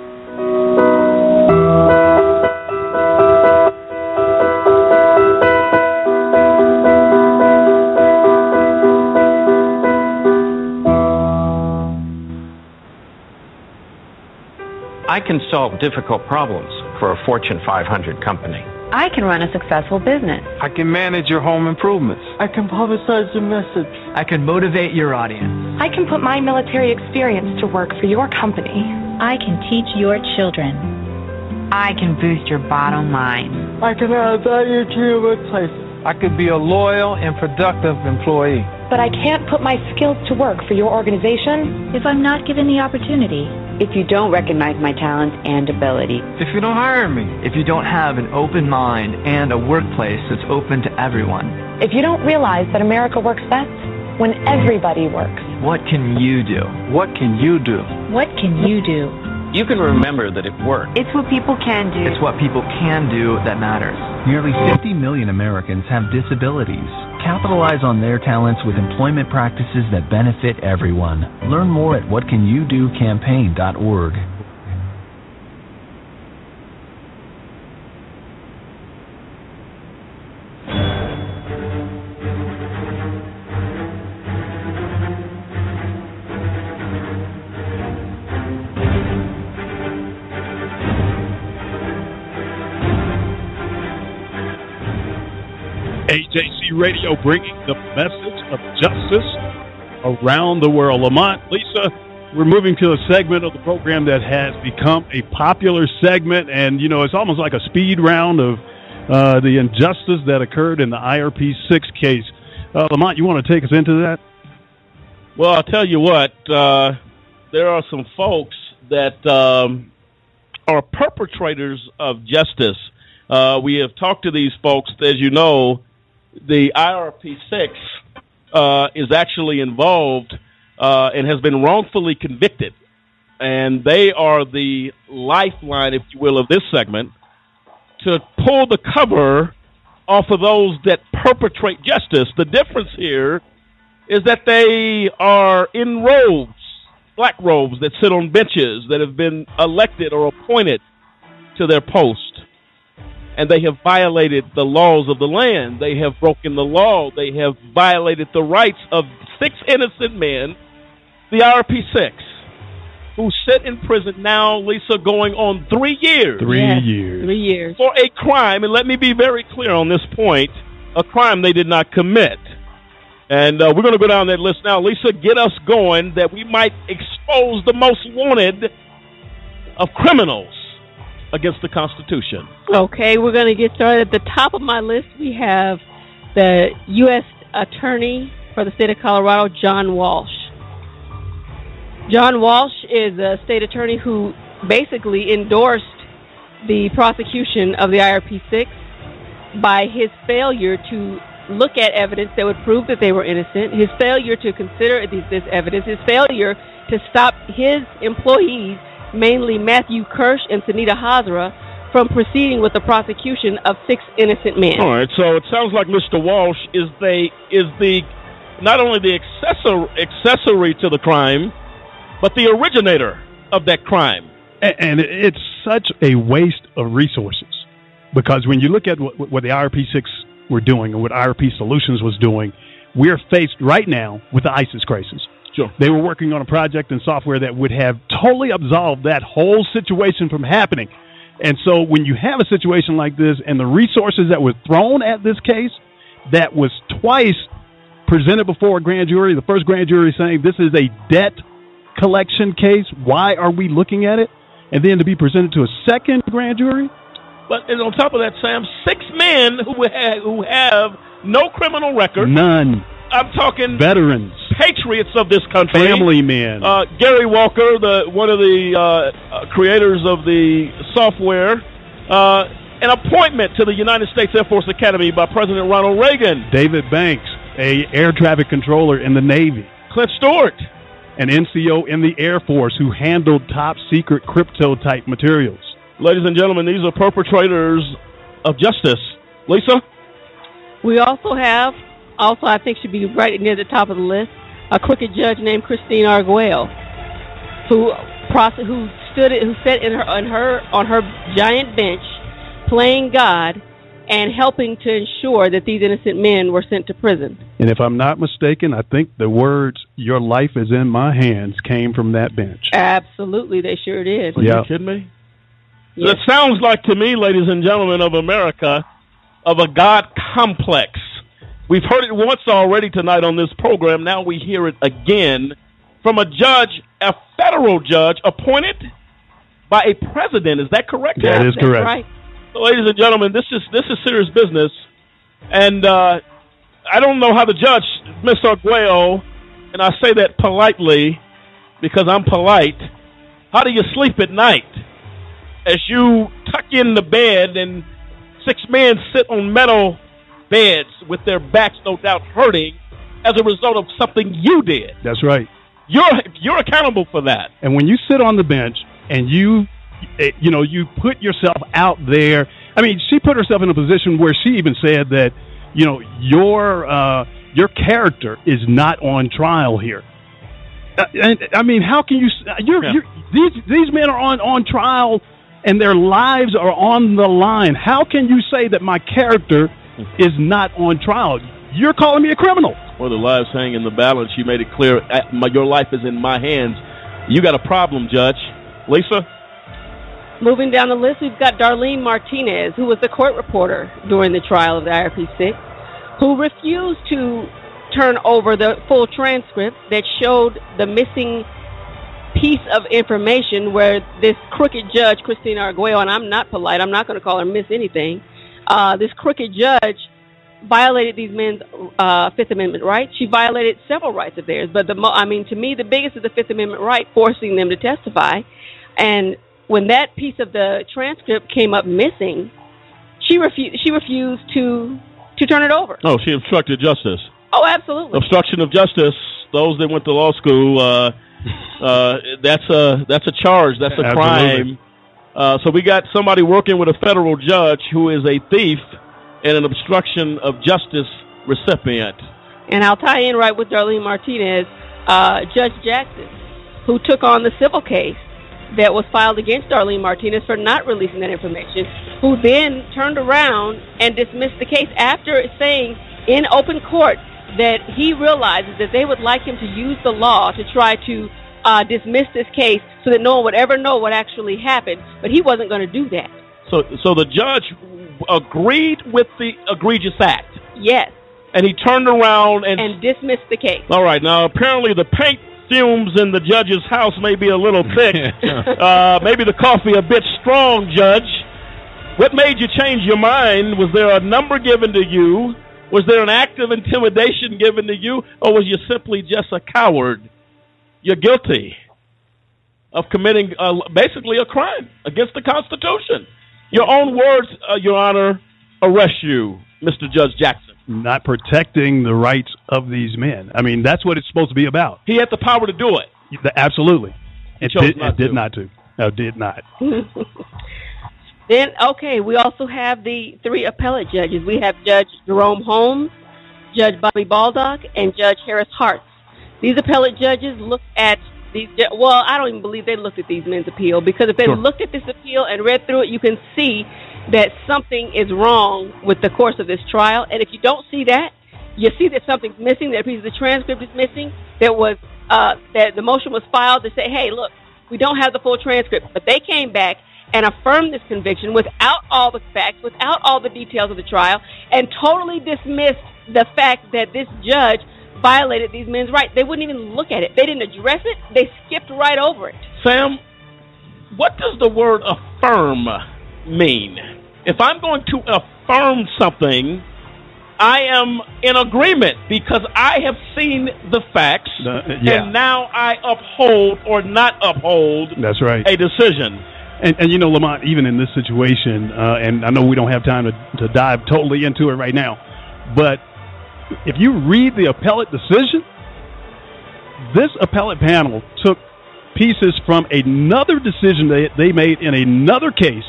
I can solve difficult problems for a Fortune 500 company. I can run a successful business. I can manage your home improvements. I can publicize your message. I can motivate your audience. I can put my military experience to work for your company. I can teach your children. I can boost your bottom line. I can add value to your workplace. I could be a loyal and productive employee. But I can't put my skills to work for your organization if I'm not given the opportunity. If you don't recognize my talents and ability. If you don't hire me. If you don't have an open mind and a workplace that's open to everyone. If you don't realize that America works best when everybody works. What can you do? What can you do? What can you do? You can remember that it worked. It's what people can do. It's what people can do that matters. Nearly 50 million Americans have disabilities. Capitalize on their talents with employment practices that benefit everyone. Learn more at whatcanyoudocampaign.org. AJC Radio bringing the message of justice around the world. Lamont, Lisa, we're moving to a segment of the program that has become a popular segment, and, you know, it's almost like a speed round of the injustice that occurred in the IRP 6 case. Lamont, you want to take us into that? Well, I'll tell you what, there are some folks that are perpetrators of justice. We have talked to these folks. As you know, the IRP 6 is actually involved and has been wrongfully convicted. And they are the lifeline, if you will, of this segment to pull the cover off of those that perpetrate justice. The difference here is that they are in robes, black robes, that sit on benches, that have been elected or appointed to their post. And they have violated the laws of the land. They have broken the law. They have violated the rights of 6 innocent men, the IRP 6. who sit in prison now, Lisa, going on 3 years. 3 years. 3 years. For a crime, and let me be very clear on this point, a crime they did not commit. And we're going to go down that list now. Lisa, get us going that we might expose the most wanted of criminals against the Constitution. Okay, we're going to get started. At the top of my list, we have the U.S. Attorney for the state of Colorado, John Walsh. John Walsh is a state attorney who basically endorsed the prosecution of the IRP-6 by his failure to look at evidence that would prove that they were innocent, his failure to consider this evidence, his failure to stop his employees, mainly Matthew Kirsch and Sunita Hazara, from proceeding with the prosecution of 6 innocent men. All right, so it sounds like Mr. Walsh is the not only the accessory to the crime, but the originator of that crime. And it's such a waste of resources, because when you look at what the IRP-6 were doing and what IRP Solutions was doing, we're faced right now with the ISIS crisis. Sure. They were working on a project and software that would have totally absolved that whole situation from happening. And so when you have a situation like this and the resources that were thrown at this case, that was twice presented before a grand jury, the first grand jury saying this is a debt collection case, why are we looking at it? And then to be presented to a second grand jury? But and on top of that, Sam, 6 men who have no criminal record. None. I'm talking veterans, patriots of this country, family men. Gary Walker, one of the creators of the software, an appointment to the United States Air Force Academy by President Ronald Reagan. David Banks, a air traffic controller in the Navy. Clint Stewart, an NCO in the Air Force who handled top secret crypto type materials. Ladies and gentlemen, these are perpetrators of justice. Lisa? We also have, I think should be right near the top of the list, a crooked judge named Christine Arguello, who sat on her giant bench, playing God and helping to ensure that these innocent men were sent to prison. And if I'm not mistaken, I think the words "Your life is in my hands" came from that bench. Absolutely, they sure did. Are you kidding me? Yes. It sounds like to me, ladies and gentlemen of America, of a God complex. We've heard it once already tonight on this program. Now we hear it again from a judge, a federal judge, appointed by a president. Is that correct? That is correct. Right. So, ladies and gentlemen, this is serious business. And I don't know how the judge, Ms. Arguello, and I say that politely because I'm polite, how do you sleep at night as you tuck in the bed and 6 men sit on metal beds with their backs no doubt hurting as a result of something you did? That's right. You're accountable for that. And when you sit on the bench and you put yourself out there. I mean, she put herself in a position where she even said that, your character is not on trial here. I mean, how can you? These men are on trial, and their lives are on the line. How can you say that my character is not on trial? You're calling me a criminal. Well, the lives hang in the balance. You made it clear. Your life is in my hands. You got a problem, Judge. Lisa? Moving down the list, we've got Darlene Martinez, who was the court reporter during the trial of the IRP-6, who refused to turn over the full transcript that showed the missing piece of information where this crooked judge, Christine Arguello, and I'm not polite, I'm not going to call her Miss anything, this crooked judge violated these men's Fifth Amendment rights. She violated several rights of theirs, but to me, the biggest is the Fifth Amendment right, forcing them to testify. And when that piece of the transcript came up missing, she refused to turn it over. Oh, she obstructed justice. Oh, absolutely. Obstruction of justice. Those that went to law school, that's a charge. That's a crime. So we got somebody working with a federal judge who is a thief and an obstruction of justice recipient. And I'll tie in right with Darlene Martinez, Judge Jackson, who took on the civil case that was filed against Darlene Martinez for not releasing that information, who then turned around and dismissed the case after saying in open court that he realizes that they would like him to use the law to try to dismiss this case so that no one would ever know what actually happened. But he wasn't going to do that. So the judge agreed with the egregious act. Yes. And he turned around and dismissed the case. All right. Now, apparently the paint fumes in the judge's house may be a little thick. Maybe the coffee a bit strong, Judge. What made you change your mind? Was there a number given to you? Was there an act of intimidation given to you? Or was you simply just a coward? You're guilty of committing basically a crime against the Constitution. Your own words, Your Honor, arrest you, Mr. Judge Jackson. Not protecting the rights of these men. I mean, that's what it's supposed to be about. He had the power to do it. Absolutely. He chose not to. Did not to. No, did not. Then, okay, we also have the 3 appellate judges. We have Judge Jerome Holmes, Judge Bobby Baldock, and Judge Harris Hartz. These appellate judges looked at these. Well, I don't even believe they looked at these men's appeal, because if they looked at this appeal and read through it, you can see that something is wrong with the course of this trial. And if you don't see that, you see that something's missing, that a piece of the transcript is missing, that the motion was filed to say, hey, look, we don't have the full transcript. But they came back and affirmed this conviction without all the facts, without all the details of the trial, and totally dismissed the fact that this judge violated these men's rights. They wouldn't even look at it. They didn't address it. They skipped right over it. Sam, what does the word affirm mean? If I'm going to affirm something, I am in agreement because I have seen the facts, and now I uphold or not uphold That's right. a decision. And you know, Lamont, even in this situation, and I know we don't have time to dive totally into it right now, but if you read the appellate decision, this appellate panel took pieces from another decision they made in another case,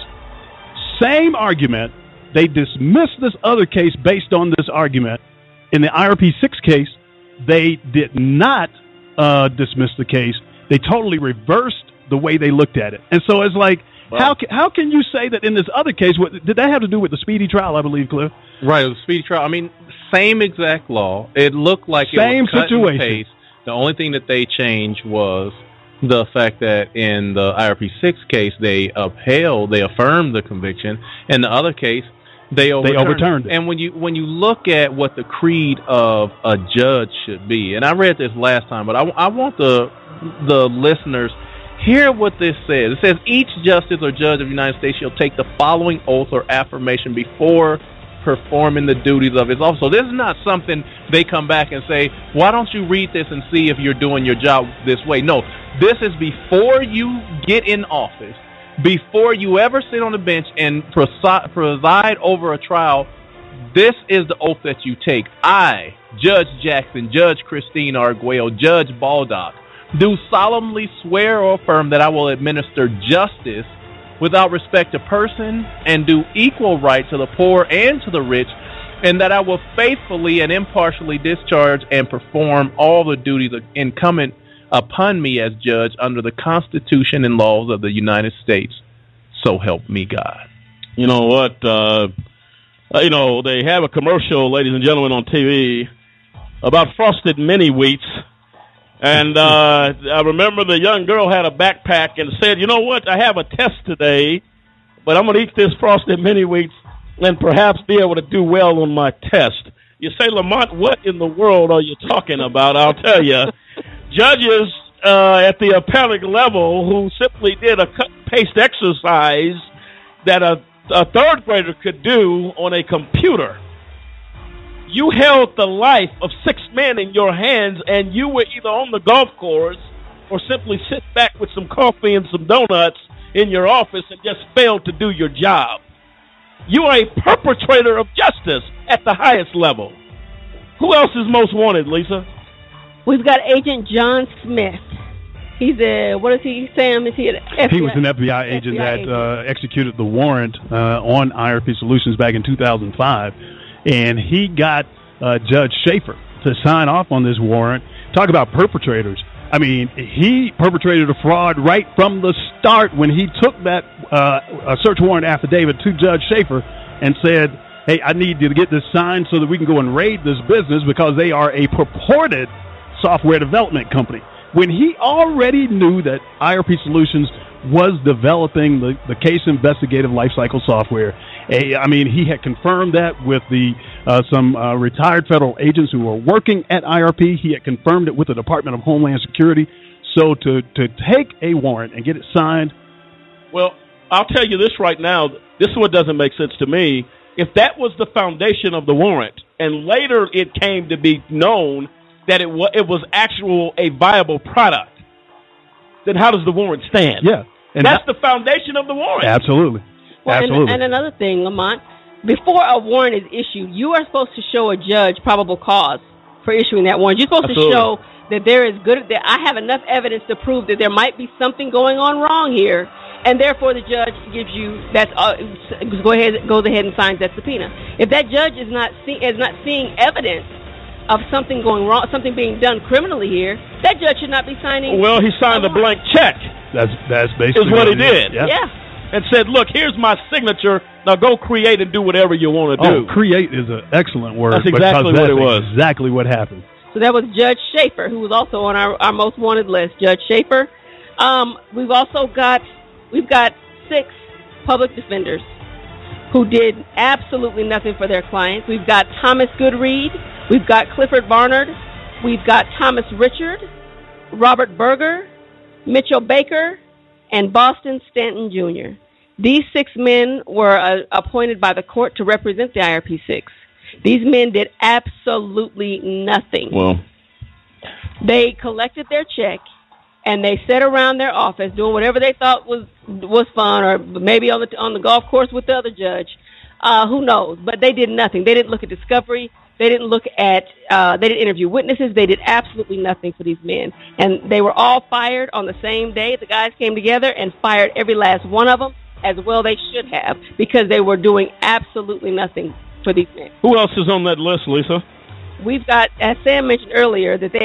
same argument. They dismissed this other case based on this argument. In the IRP 6 case, they did not dismiss the case. They totally reversed the way they looked at it. And so it's like, how can you say that in this other case, did that have to do with the speedy trial, I believe, Cliff? Right, the speedy trial. I mean, same exact law. It looked like same it was cut situation. And paste. The only thing that they changed was the fact that in the IRP 6 case, they affirmed the conviction. In the other case, they overturned it. And when you look at what the creed of a judge should be, and I read this last time, but I want the listeners hear what this says. It says, each justice or judge of the United States shall take the following oath or affirmation before performing the duties of his office. So this is not something they come back and say, why don't you read this and see if you're doing your job this way? No, this is before you get in office, before you ever sit on the bench and preside over a trial. This is the oath that you take. I, Judge Jackson, Judge Christine Arguello, Judge Baldock, do solemnly swear or affirm that I will administer justice without respect to person and do equal right to the poor and to the rich, and that I will faithfully and impartially discharge and perform all the duties incumbent upon me as judge under the Constitution and laws of the United States. So help me God. You know what? They have a commercial, ladies and gentlemen, on TV about Frosted Mini Wheats. And I remember the young girl had a backpack and said, you know what, I have a test today, but I'm going to eat this Frosted Mini Wheats and perhaps be able to do well on my test. You say, Lamont, what in the world are you talking about? I'll tell you. Judges at the appellate level who simply did a cut-and-paste exercise that a third grader could do on a computer. You held the life of 6 men in your hands, and you were either on the golf course or simply sit back with some coffee and some donuts in your office and just failed to do your job. You are a perpetrator of justice at the highest level. Who else is most wanted, Lisa? We've got Agent John Smith. He's what is he, Sam? Is he an FBI? He was an FBI agent that executed the warrant on IRP Solutions back in 2005. And he got Judge Schaefer to sign off on this warrant. Talk about perpetrators. I mean, he perpetrated a fraud right from the start when he took that search warrant affidavit to Judge Schaefer and said, hey, I need you to get this signed so that we can go and raid this business because they are a purported software development company. when he already knew that IRP Solutions was developing the case investigative lifecycle software. I mean, he had confirmed that with some retired federal agents who were working at IRP. He had confirmed it with the Department of Homeland Security. So to take a warrant and get it signed. Well, I'll tell you this right now. This is what doesn't make sense to me. If that was the foundation of the warrant, and later it came to be known that it was a viable product, then how does the warrant stand? Yeah. And that's the foundation of the warrant. Absolutely. Well, absolutely. And another thing, Lamont, before a warrant is issued, you are supposed to show a judge probable cause for issuing that warrant. You're supposed to show that that I have enough evidence to prove that there might be something going on wrong here, and therefore the judge gives you goes ahead and signs that subpoena. If that judge is not seeing evidence of something going wrong, something being done criminally here, that judge should not be signing. Well, he signed a blank check. That's basically is what he did. Yeah. And said, "Look, here's my signature. Now go create and do whatever you want to do." Create is an excellent word. That's exactly what it was. Exactly what happened. So that was Judge Schaefer, who was also on our most wanted list. Judge Schaefer. We've got 6 public defenders who did absolutely nothing for their clients. We've got Thomas Goodread. We've got Clifford Barnard. We've got Thomas Richard, Robert Berger, Mitchell Baker, and Boston Stanton Jr. These 6 men were appointed by the court to represent the IRP-6. These men did absolutely nothing. Well, they collected their check, and they sat around their office doing whatever they thought was fun, or maybe on the golf course with the other judge. Who knows? But they did nothing. They didn't look at discovery. They didn't look at. They didn't interview witnesses. They did absolutely nothing for these men, and they were all fired on the same day. The guys came together and fired every last one of them, as well they should have, because they were doing absolutely nothing for these men. Who else is on that list, Lisa? We've got, as Sam mentioned earlier, that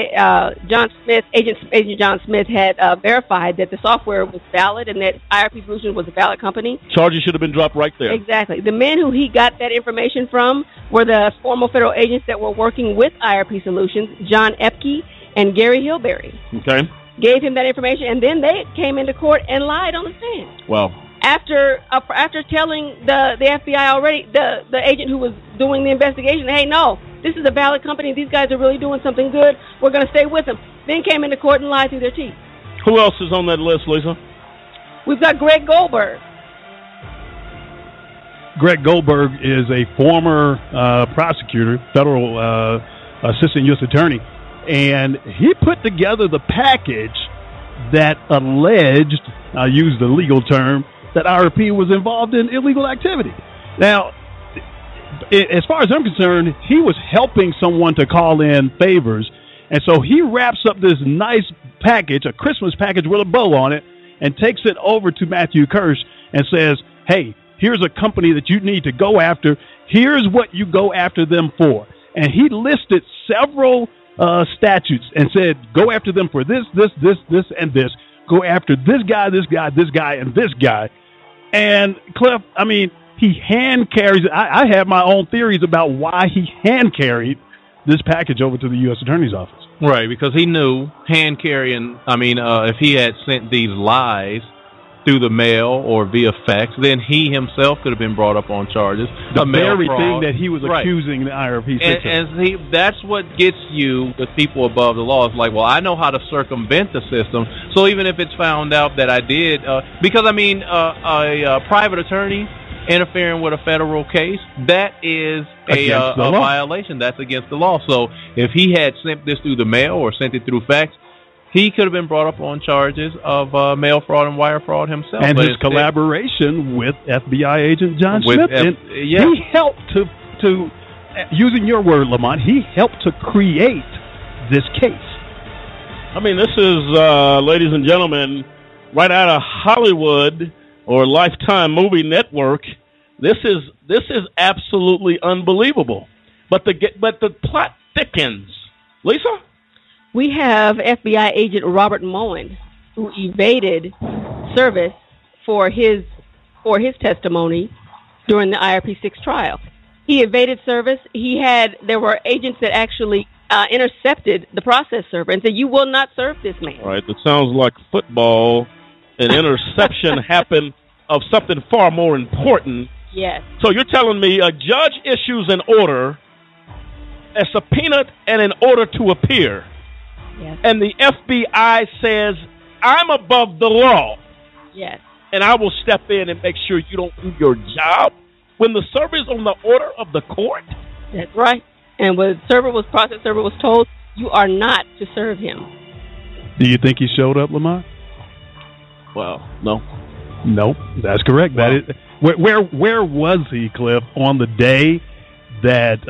Agent John Smith had verified that the software was valid and that IRP Solutions was a valid company. Charges should have been dropped right there. Exactly. The men who he got that information from were the former federal agents that were working with IRP Solutions, John Epke and Gary Hilberry. Okay. Gave him that information, and then they came into court and lied on the stand. Wow. After telling the FBI already, the agent who was doing the investigation, hey, no, this is a valid company. These guys are really doing something good. We're going to stay with them. Then came into court and lied through their teeth. Who else is on that list, Lisa? We've got Greg Goldberg. Greg Goldberg is a former prosecutor, federal assistant U.S. attorney, and he put together the package that alleged, I'll use the legal term, that IRP was involved in illegal activity. Now, as far as I'm concerned, he was helping someone to call in favors, and so he wraps up this nice package, a Christmas package with a bow on it, and takes it over to Matthew Kirsch and says, hey, here's a company that you need to go after. Here's what you go after them for. And he listed several statutes and said, go after them for this, and this. Go after this guy, and this guy. And Cliff, I mean, he hand carries it. I have my own theories about why he hand carried this package over to the U.S. Attorney's Office. Right, because he knew hand carrying, if he had sent these lies through the mail or via fax, then he himself could have been brought up on charges. The very thing that he was accusing the IRP of. And that's what gets you with people above the law. It's like, well, I know how to circumvent the system. So even if it's found out that I did, because a private attorney interfering with a federal case, that is a violation. That's against the law. So if he had sent this through the mail or sent it through fax, he could have been brought up on charges of mail fraud and wire fraud himself. And his collaboration with FBI agent John Smith. He helped to, using your word, Lamont, he helped to create this case. I mean, this is, ladies and gentlemen, right out of Hollywood or Lifetime Movie Network. This is absolutely unbelievable. But the plot thickens. Lisa? We have FBI agent Robert Moen, who evaded service for his testimony during the IRP-6 trial. He evaded service. There were agents that actually intercepted the process server and said, "You will not serve this man." All right, that sounds like football. An interception happened of something far more important. Yes. So you're telling me a judge issues an order, a subpoena, and an order to appear. Yes. And the FBI says, I'm above the law. Yes. And I will step in and make sure you don't do your job when the server is on the order of the court? That's right. And when the process server was told, you are not to serve him. Do you think he showed up, Lamont? Well, no. Nope, that's correct. That is where was he, Cliff, on the day that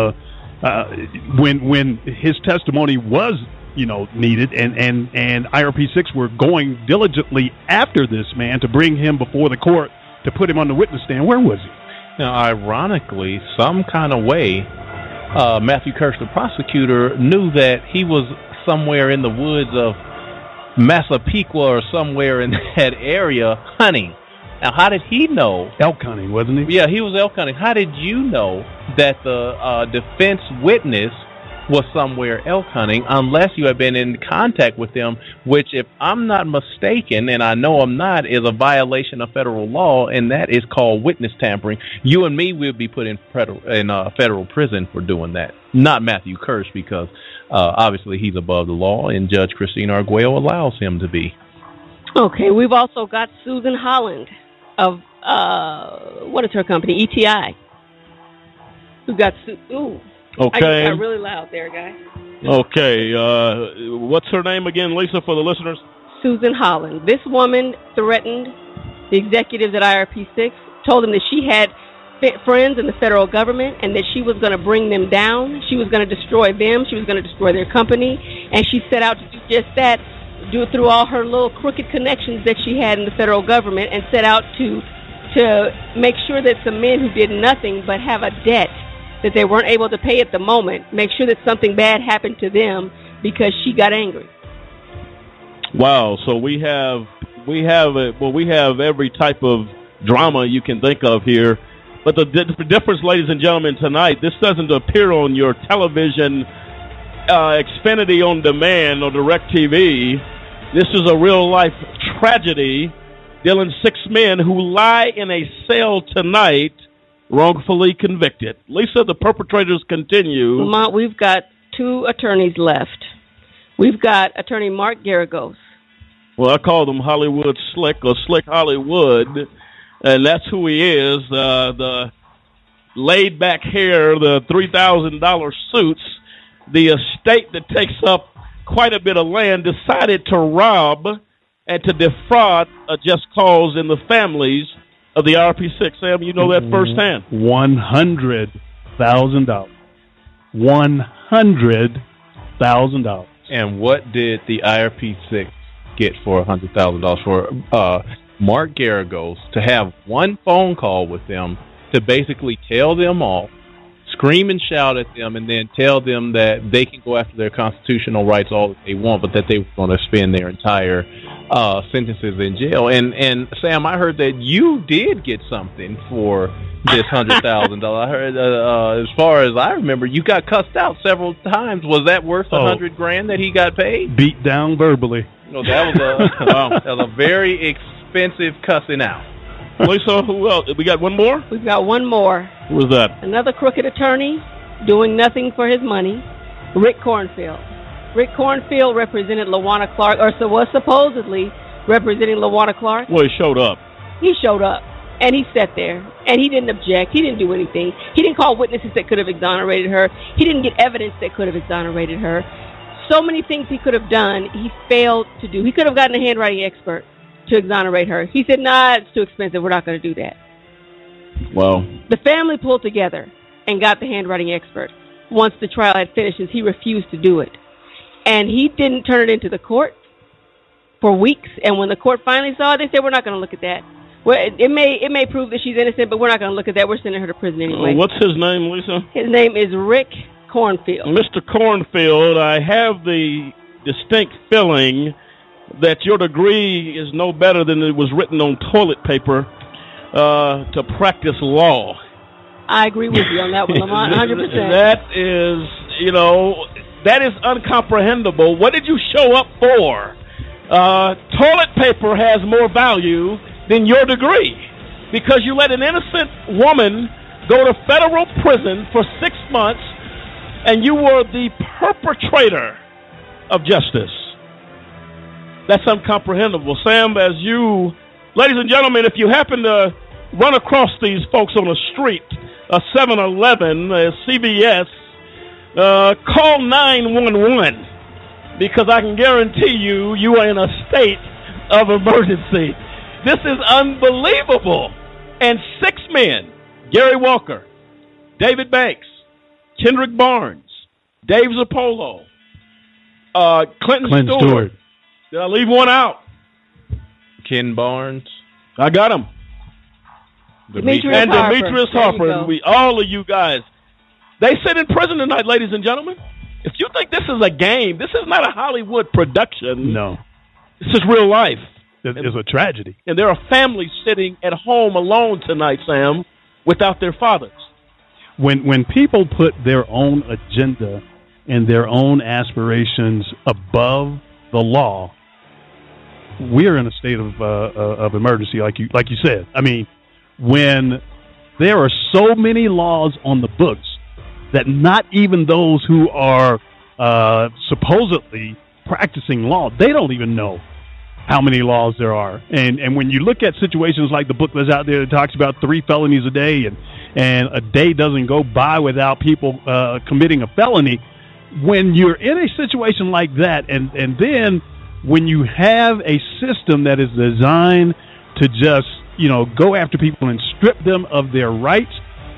when his testimony was needed, and IRP6 were going diligently after this man to bring him before the court to put him on the witness stand? Where was he? Now, ironically, some kind of way, Matthew Kirsch, the prosecutor, knew that he was somewhere in the woods of Massapequa or somewhere in that area hunting. Now, how did he know? Elk hunting, wasn't he? Yeah, he was elk hunting. How did you know that the defense witness was somewhere elk hunting unless you had been in contact with them, which, if I'm not mistaken, and I know I'm not, is a violation of federal law, and that is called witness tampering. You and me will be put in federal prison for doing that, not Matthew Kirsch, because obviously he's above the law, and Judge Christine Arguello allows him to be. Okay, we've also got Susan Holland of, what is her company, ETI. We've got Okay. I got really loud there, guy. Okay. What's her name again, Lisa, for the listeners? Susan Holland. This woman threatened the executives at IRP6, told them that she had friends in the federal government and that she was going to bring them down. She was going to destroy them. She was going to destroy their company. And she set out to do just that, do it through all her little crooked connections that she had in the federal government, and set out to make sure that some men who did nothing but have a debt that they weren't able to pay at the moment, make sure that something bad happened to them because she got angry. Wow, so we have every type of drama you can think of here. But the difference, ladies and gentlemen, tonight, this doesn't appear on your television, Xfinity on demand or DirecTV. This is a real-life tragedy dealing 6 men who lie in a cell tonight, wrongfully convicted. Lisa, the perpetrators continue. Lamont, we've got 2 attorneys left. We've got attorney Mark Garagos. Well, I call them Hollywood Slick or Slick Hollywood, and that's who he is. The laid-back hair, the $3,000 suits, the estate that takes up quite a bit of land, decided to rob and to defraud a just cause in the families of the RP6. Sam, you know that firsthand. $100,000. $100,000. And what did the IRP6 get for $100,000? For Mark Garagos to have one phone call with them to basically tell them off, scream and shout at them, and then tell them that they can go after their constitutional rights all that they want, but that they were going to spend their entire sentences in jail. And Sam, I heard that you did get something for this $100,000. I heard, as far as I remember, you got cussed out several times. Was that worth $100,000 that he got paid? Beat down verbally. No, that was a very expensive cussing out. Lisa, who else? We got one more? We've got one more. Who was that? Another crooked attorney doing nothing for his money, Rick Cornfield. Rick Cornfield represented LaWanna Clark, or was supposedly representing LaWanna Clark. Well, he showed up. He showed up, and he sat there, and he didn't object. He didn't do anything. He didn't call witnesses that could have exonerated her. He didn't get evidence that could have exonerated her. So many things he could have done, he failed to do. He could have gotten a handwriting expert to exonerate her. He said, nah, it's too expensive. We're not going to do that. Well, the family pulled together and got the handwriting expert. Once the trial had finished, he refused to do it. And he didn't turn it into the court for weeks. And when the court finally saw it, they said, we're not going to look at that. Well, it may prove that she's innocent, but we're not going to look at that. We're sending her to prison anyway. What's his name, Lisa? His name is Rick Cornfield. Mr. Cornfield, I have the distinct feeling that your degree is no better than it was written on toilet paper to practice law. I agree with you on that one, Lamont, 100%. That is, That is incomprehensible. What did you show up for? Toilet paper has more value than your degree because you let an innocent woman go to federal prison for 6 months and you were the perpetrator of justice. That's incomprehensible. Sam, ladies and gentlemen, if you happen to run across these folks on a street, a 7-Eleven, a CVS, call 911 because I can guarantee you are in a state of emergency. This is unbelievable. And 6 men, Gary Walker, David Banks, Kendrick Barnes, Dave Zappolo, Clinton Stewart. Did I leave one out? Ken Barnes. I got him. Demetrius Harper. All of you guys. They sit in prison tonight, ladies and gentlemen. If you think this is a game, this is not a Hollywood production. No. This is real life. It's a tragedy. And there are families sitting at home alone tonight, Sam, without their fathers. When people put their own agenda and their own aspirations above the law, we're in a state of emergency, like you said. I mean, when there are so many laws on the books that not even those who are supposedly practicing law, they don't even know how many laws there are. And when you look at situations like the book that's out there that talks about 3 felonies a day and a day doesn't go by without people committing a felony, when you're in a situation like that and then when you have a system that is designed to just go after people and strip them of their rights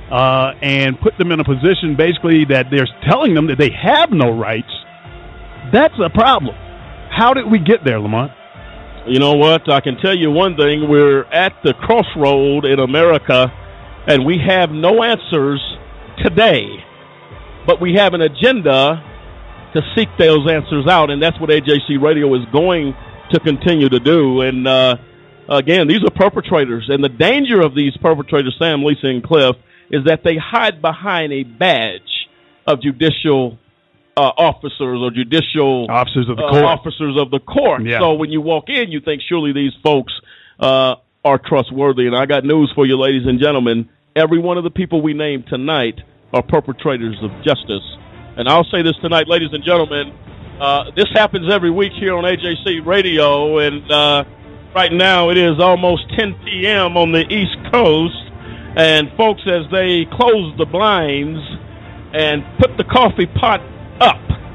and put them in a position basically that they're telling them that they have no rights, that's a problem. How did we get there, Lamont? You know what? I can tell you one thing. We're at the crossroad in America, and we have no answers today, but we have an agenda to seek those answers out, and that's what AJC Radio is going to continue to do. And again, these are perpetrators, and the danger of these perpetrators, Sam, Lisa, and Cliff, is that they hide behind a badge of judicial officers or judicial officers of the court. Yeah. So when you walk in, you think surely these folks are trustworthy. And I got news for you, ladies and gentlemen. Every one of the people we named tonight are perpetrators of justice. And I'll say this tonight, ladies and gentlemen. This happens every week here on AJC Radio, and right now it is almost 10 p.m. on the East Coast. And folks, as they close the blinds and put the coffee pot up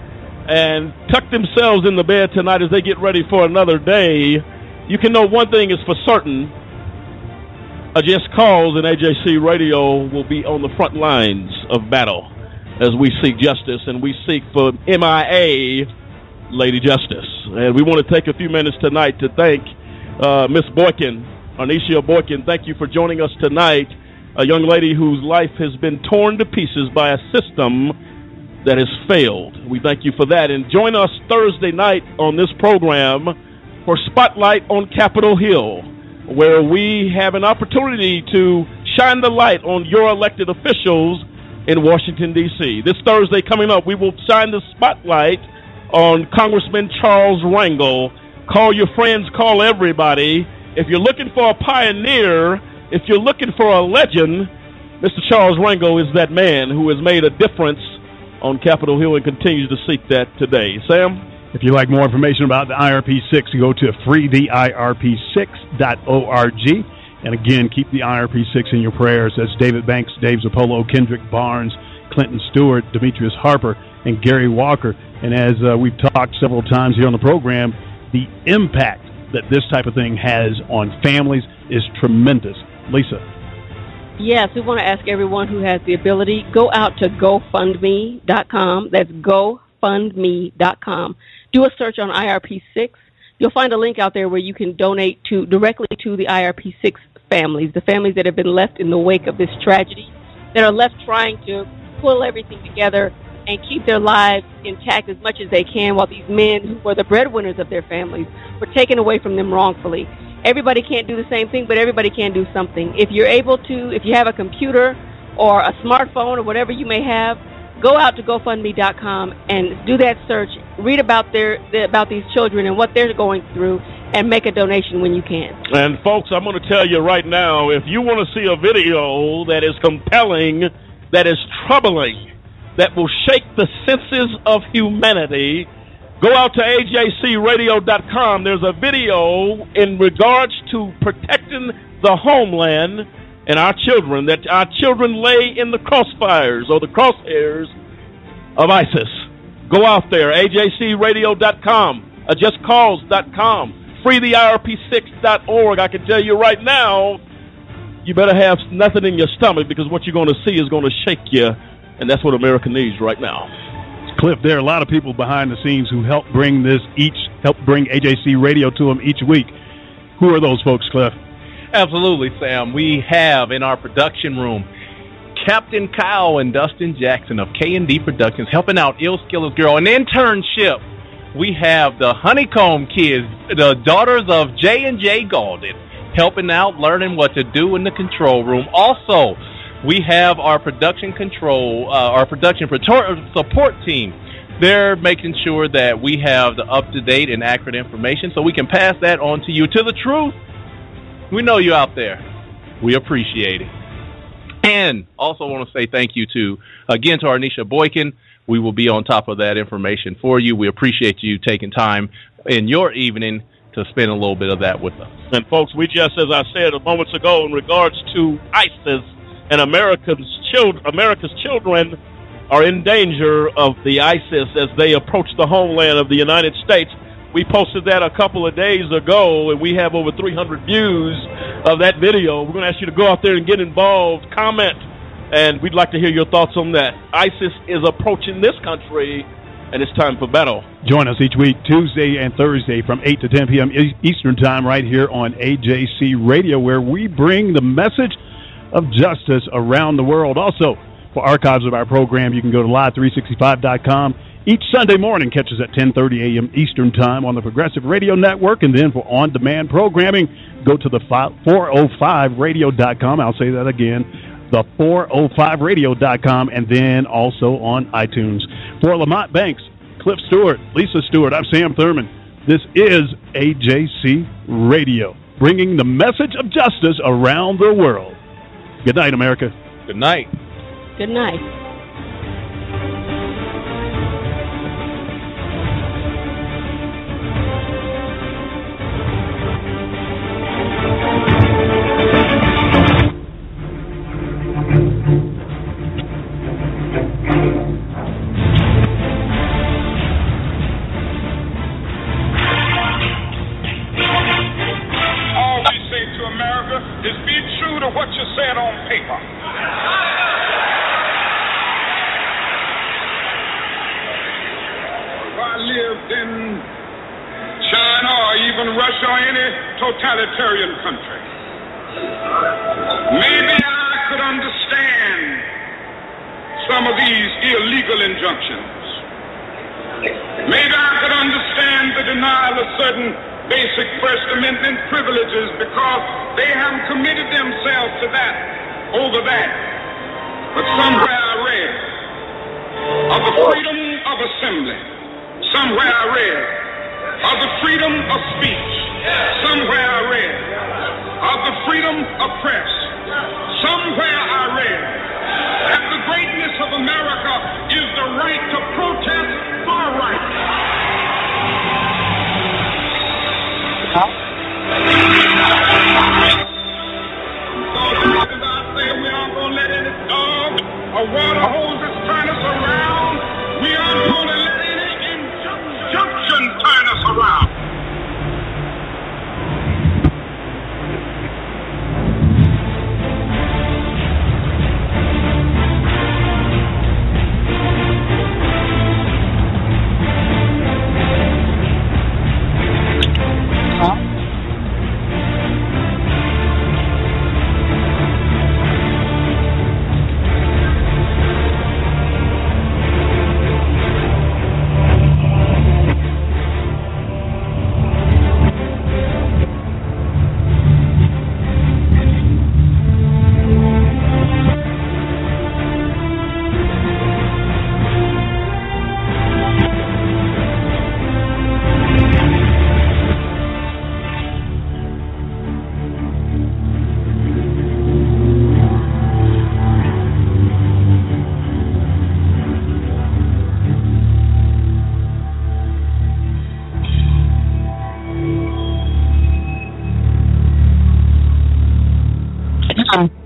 and tuck themselves in the bed tonight as they get ready for another day, you can know one thing is for certain. A Just Cause and AJC Radio will be on the front lines of battle as we seek justice, and we seek for MIA Lady Justice. And we want to take a few minutes tonight to thank Miss Boykin, Arnisha Boykin. Thank you for joining us tonight, a young lady whose life has been torn to pieces by a system that has failed. We thank you for that. And join us Thursday night on this program for Spotlight on Capitol Hill, where we have an opportunity to shine the light on your elected officials in Washington, D.C. This Thursday coming up, we will shine the spotlight on Congressman Charles Rangel. Call your friends, call everybody. If you're looking for a pioneer, if you're looking for a legend, Mr. Charles Rangel is that man who has made a difference on Capitol Hill and continues to seek that today. Sam? If you'd like more information about the IRP6, you go to freetheirp6.org. And again, keep the IRP6 in your prayers. That's David Banks, Dave Zappolo, Kendrick Barnes, Clinton Stewart, Demetrius Harper, and Gary Walker. And as we've talked several times here on the program, the impact that this type of thing has on families is tremendous. Lisa? Yes, we want to ask everyone who has the ability, go out to GoFundMe.com. That's GoFundMe.com. Do a search on IRP6. You'll find a link out there where you can donate directly to the IRP6 families, the families that have been left in the wake of this tragedy, that are left trying to pull everything together and keep their lives intact as much as they can while these men who were the breadwinners of their families were taken away from them wrongfully. Everybody can't do the same thing, but everybody can do something. If you're able to, if you have a computer or a smartphone or whatever you may have, go out to GoFundMe.com and do that search. Read about about these children and what they're going through, and make a donation when you can. And folks, I'm going to tell you right now, if you want to see a video that is compelling, that is troubling, that will shake the senses of humanity, go out to AJCradio.com. There's a video in regards to protecting the homeland and our children, that our children lay in the crossfires or the crosshairs of ISIS. Go out there, AJCradio.com, justcause.com, freetheirp6.org. I can tell you right now, you better have nothing in your stomach, because what you're going to see is going to shake you, and that's what America needs right now. Cliff, there are a lot of people behind the scenes who help bring AJC Radio to them each week. Who are those folks, Cliff? Absolutely, Sam. We have in our production room Captain Kyle and Dustin Jackson of K&D Productions helping out Ill Skiller's Girl, an internship. We have the Honeycomb Kids, the daughters of J&J Golden, helping out, learning what to do in the control room. Also, we have our production support team. They're making sure that we have the up-to-date and accurate information so we can pass that on to you. To the truth, we know you out there. We appreciate it. And also want to say thank you to Arnisha Boykin. We will be on top of that information for you. We appreciate you taking time in your evening to spend a little bit of that with us. And folks, we just, as I said moments ago, in regards to ISIS and America's children are in danger of the ISIS as they approach the homeland of the United States. We posted that a couple of days ago, and we have over 300 views of that video. We're going to ask you to go out there and get involved, comment, and we'd like to hear your thoughts on that. ISIS is approaching this country, and it's time for battle. Join us each week, Tuesday and Thursday from 8 to 10 p.m. Eastern Time right here on AJC Radio, where we bring the message of justice around the world. Also, for archives of our program, you can go to live365.com. Each Sunday morning, catch us at 10:30 a.m. Eastern Time on the Progressive Radio Network. And then for on-demand programming, go to the 405radio.com. I'll say that again, the 405radio.com, and then also on iTunes. For Lamont Banks, Cliff Stewart, Lisa Stewart, I'm Sam Thurman. This is AJC Radio, bringing the message of justice around the world. Good night, America. Good night. Good night. Totalitarian country. Maybe I could understand some of these illegal injunctions. Maybe I could understand the denial of certain basic First Amendment privileges because they haven't committed themselves to that over that. But somewhere I read of the freedom of assembly. Somewhere I read of the freedom of speech. Somewhere I read of the freedom of press. Somewhere I read that the greatness of America is the right to protest our rights. So as I say, we aren't going to let any dog or water hoses turn us around. We aren't going to let any injunction turn us around. Bye.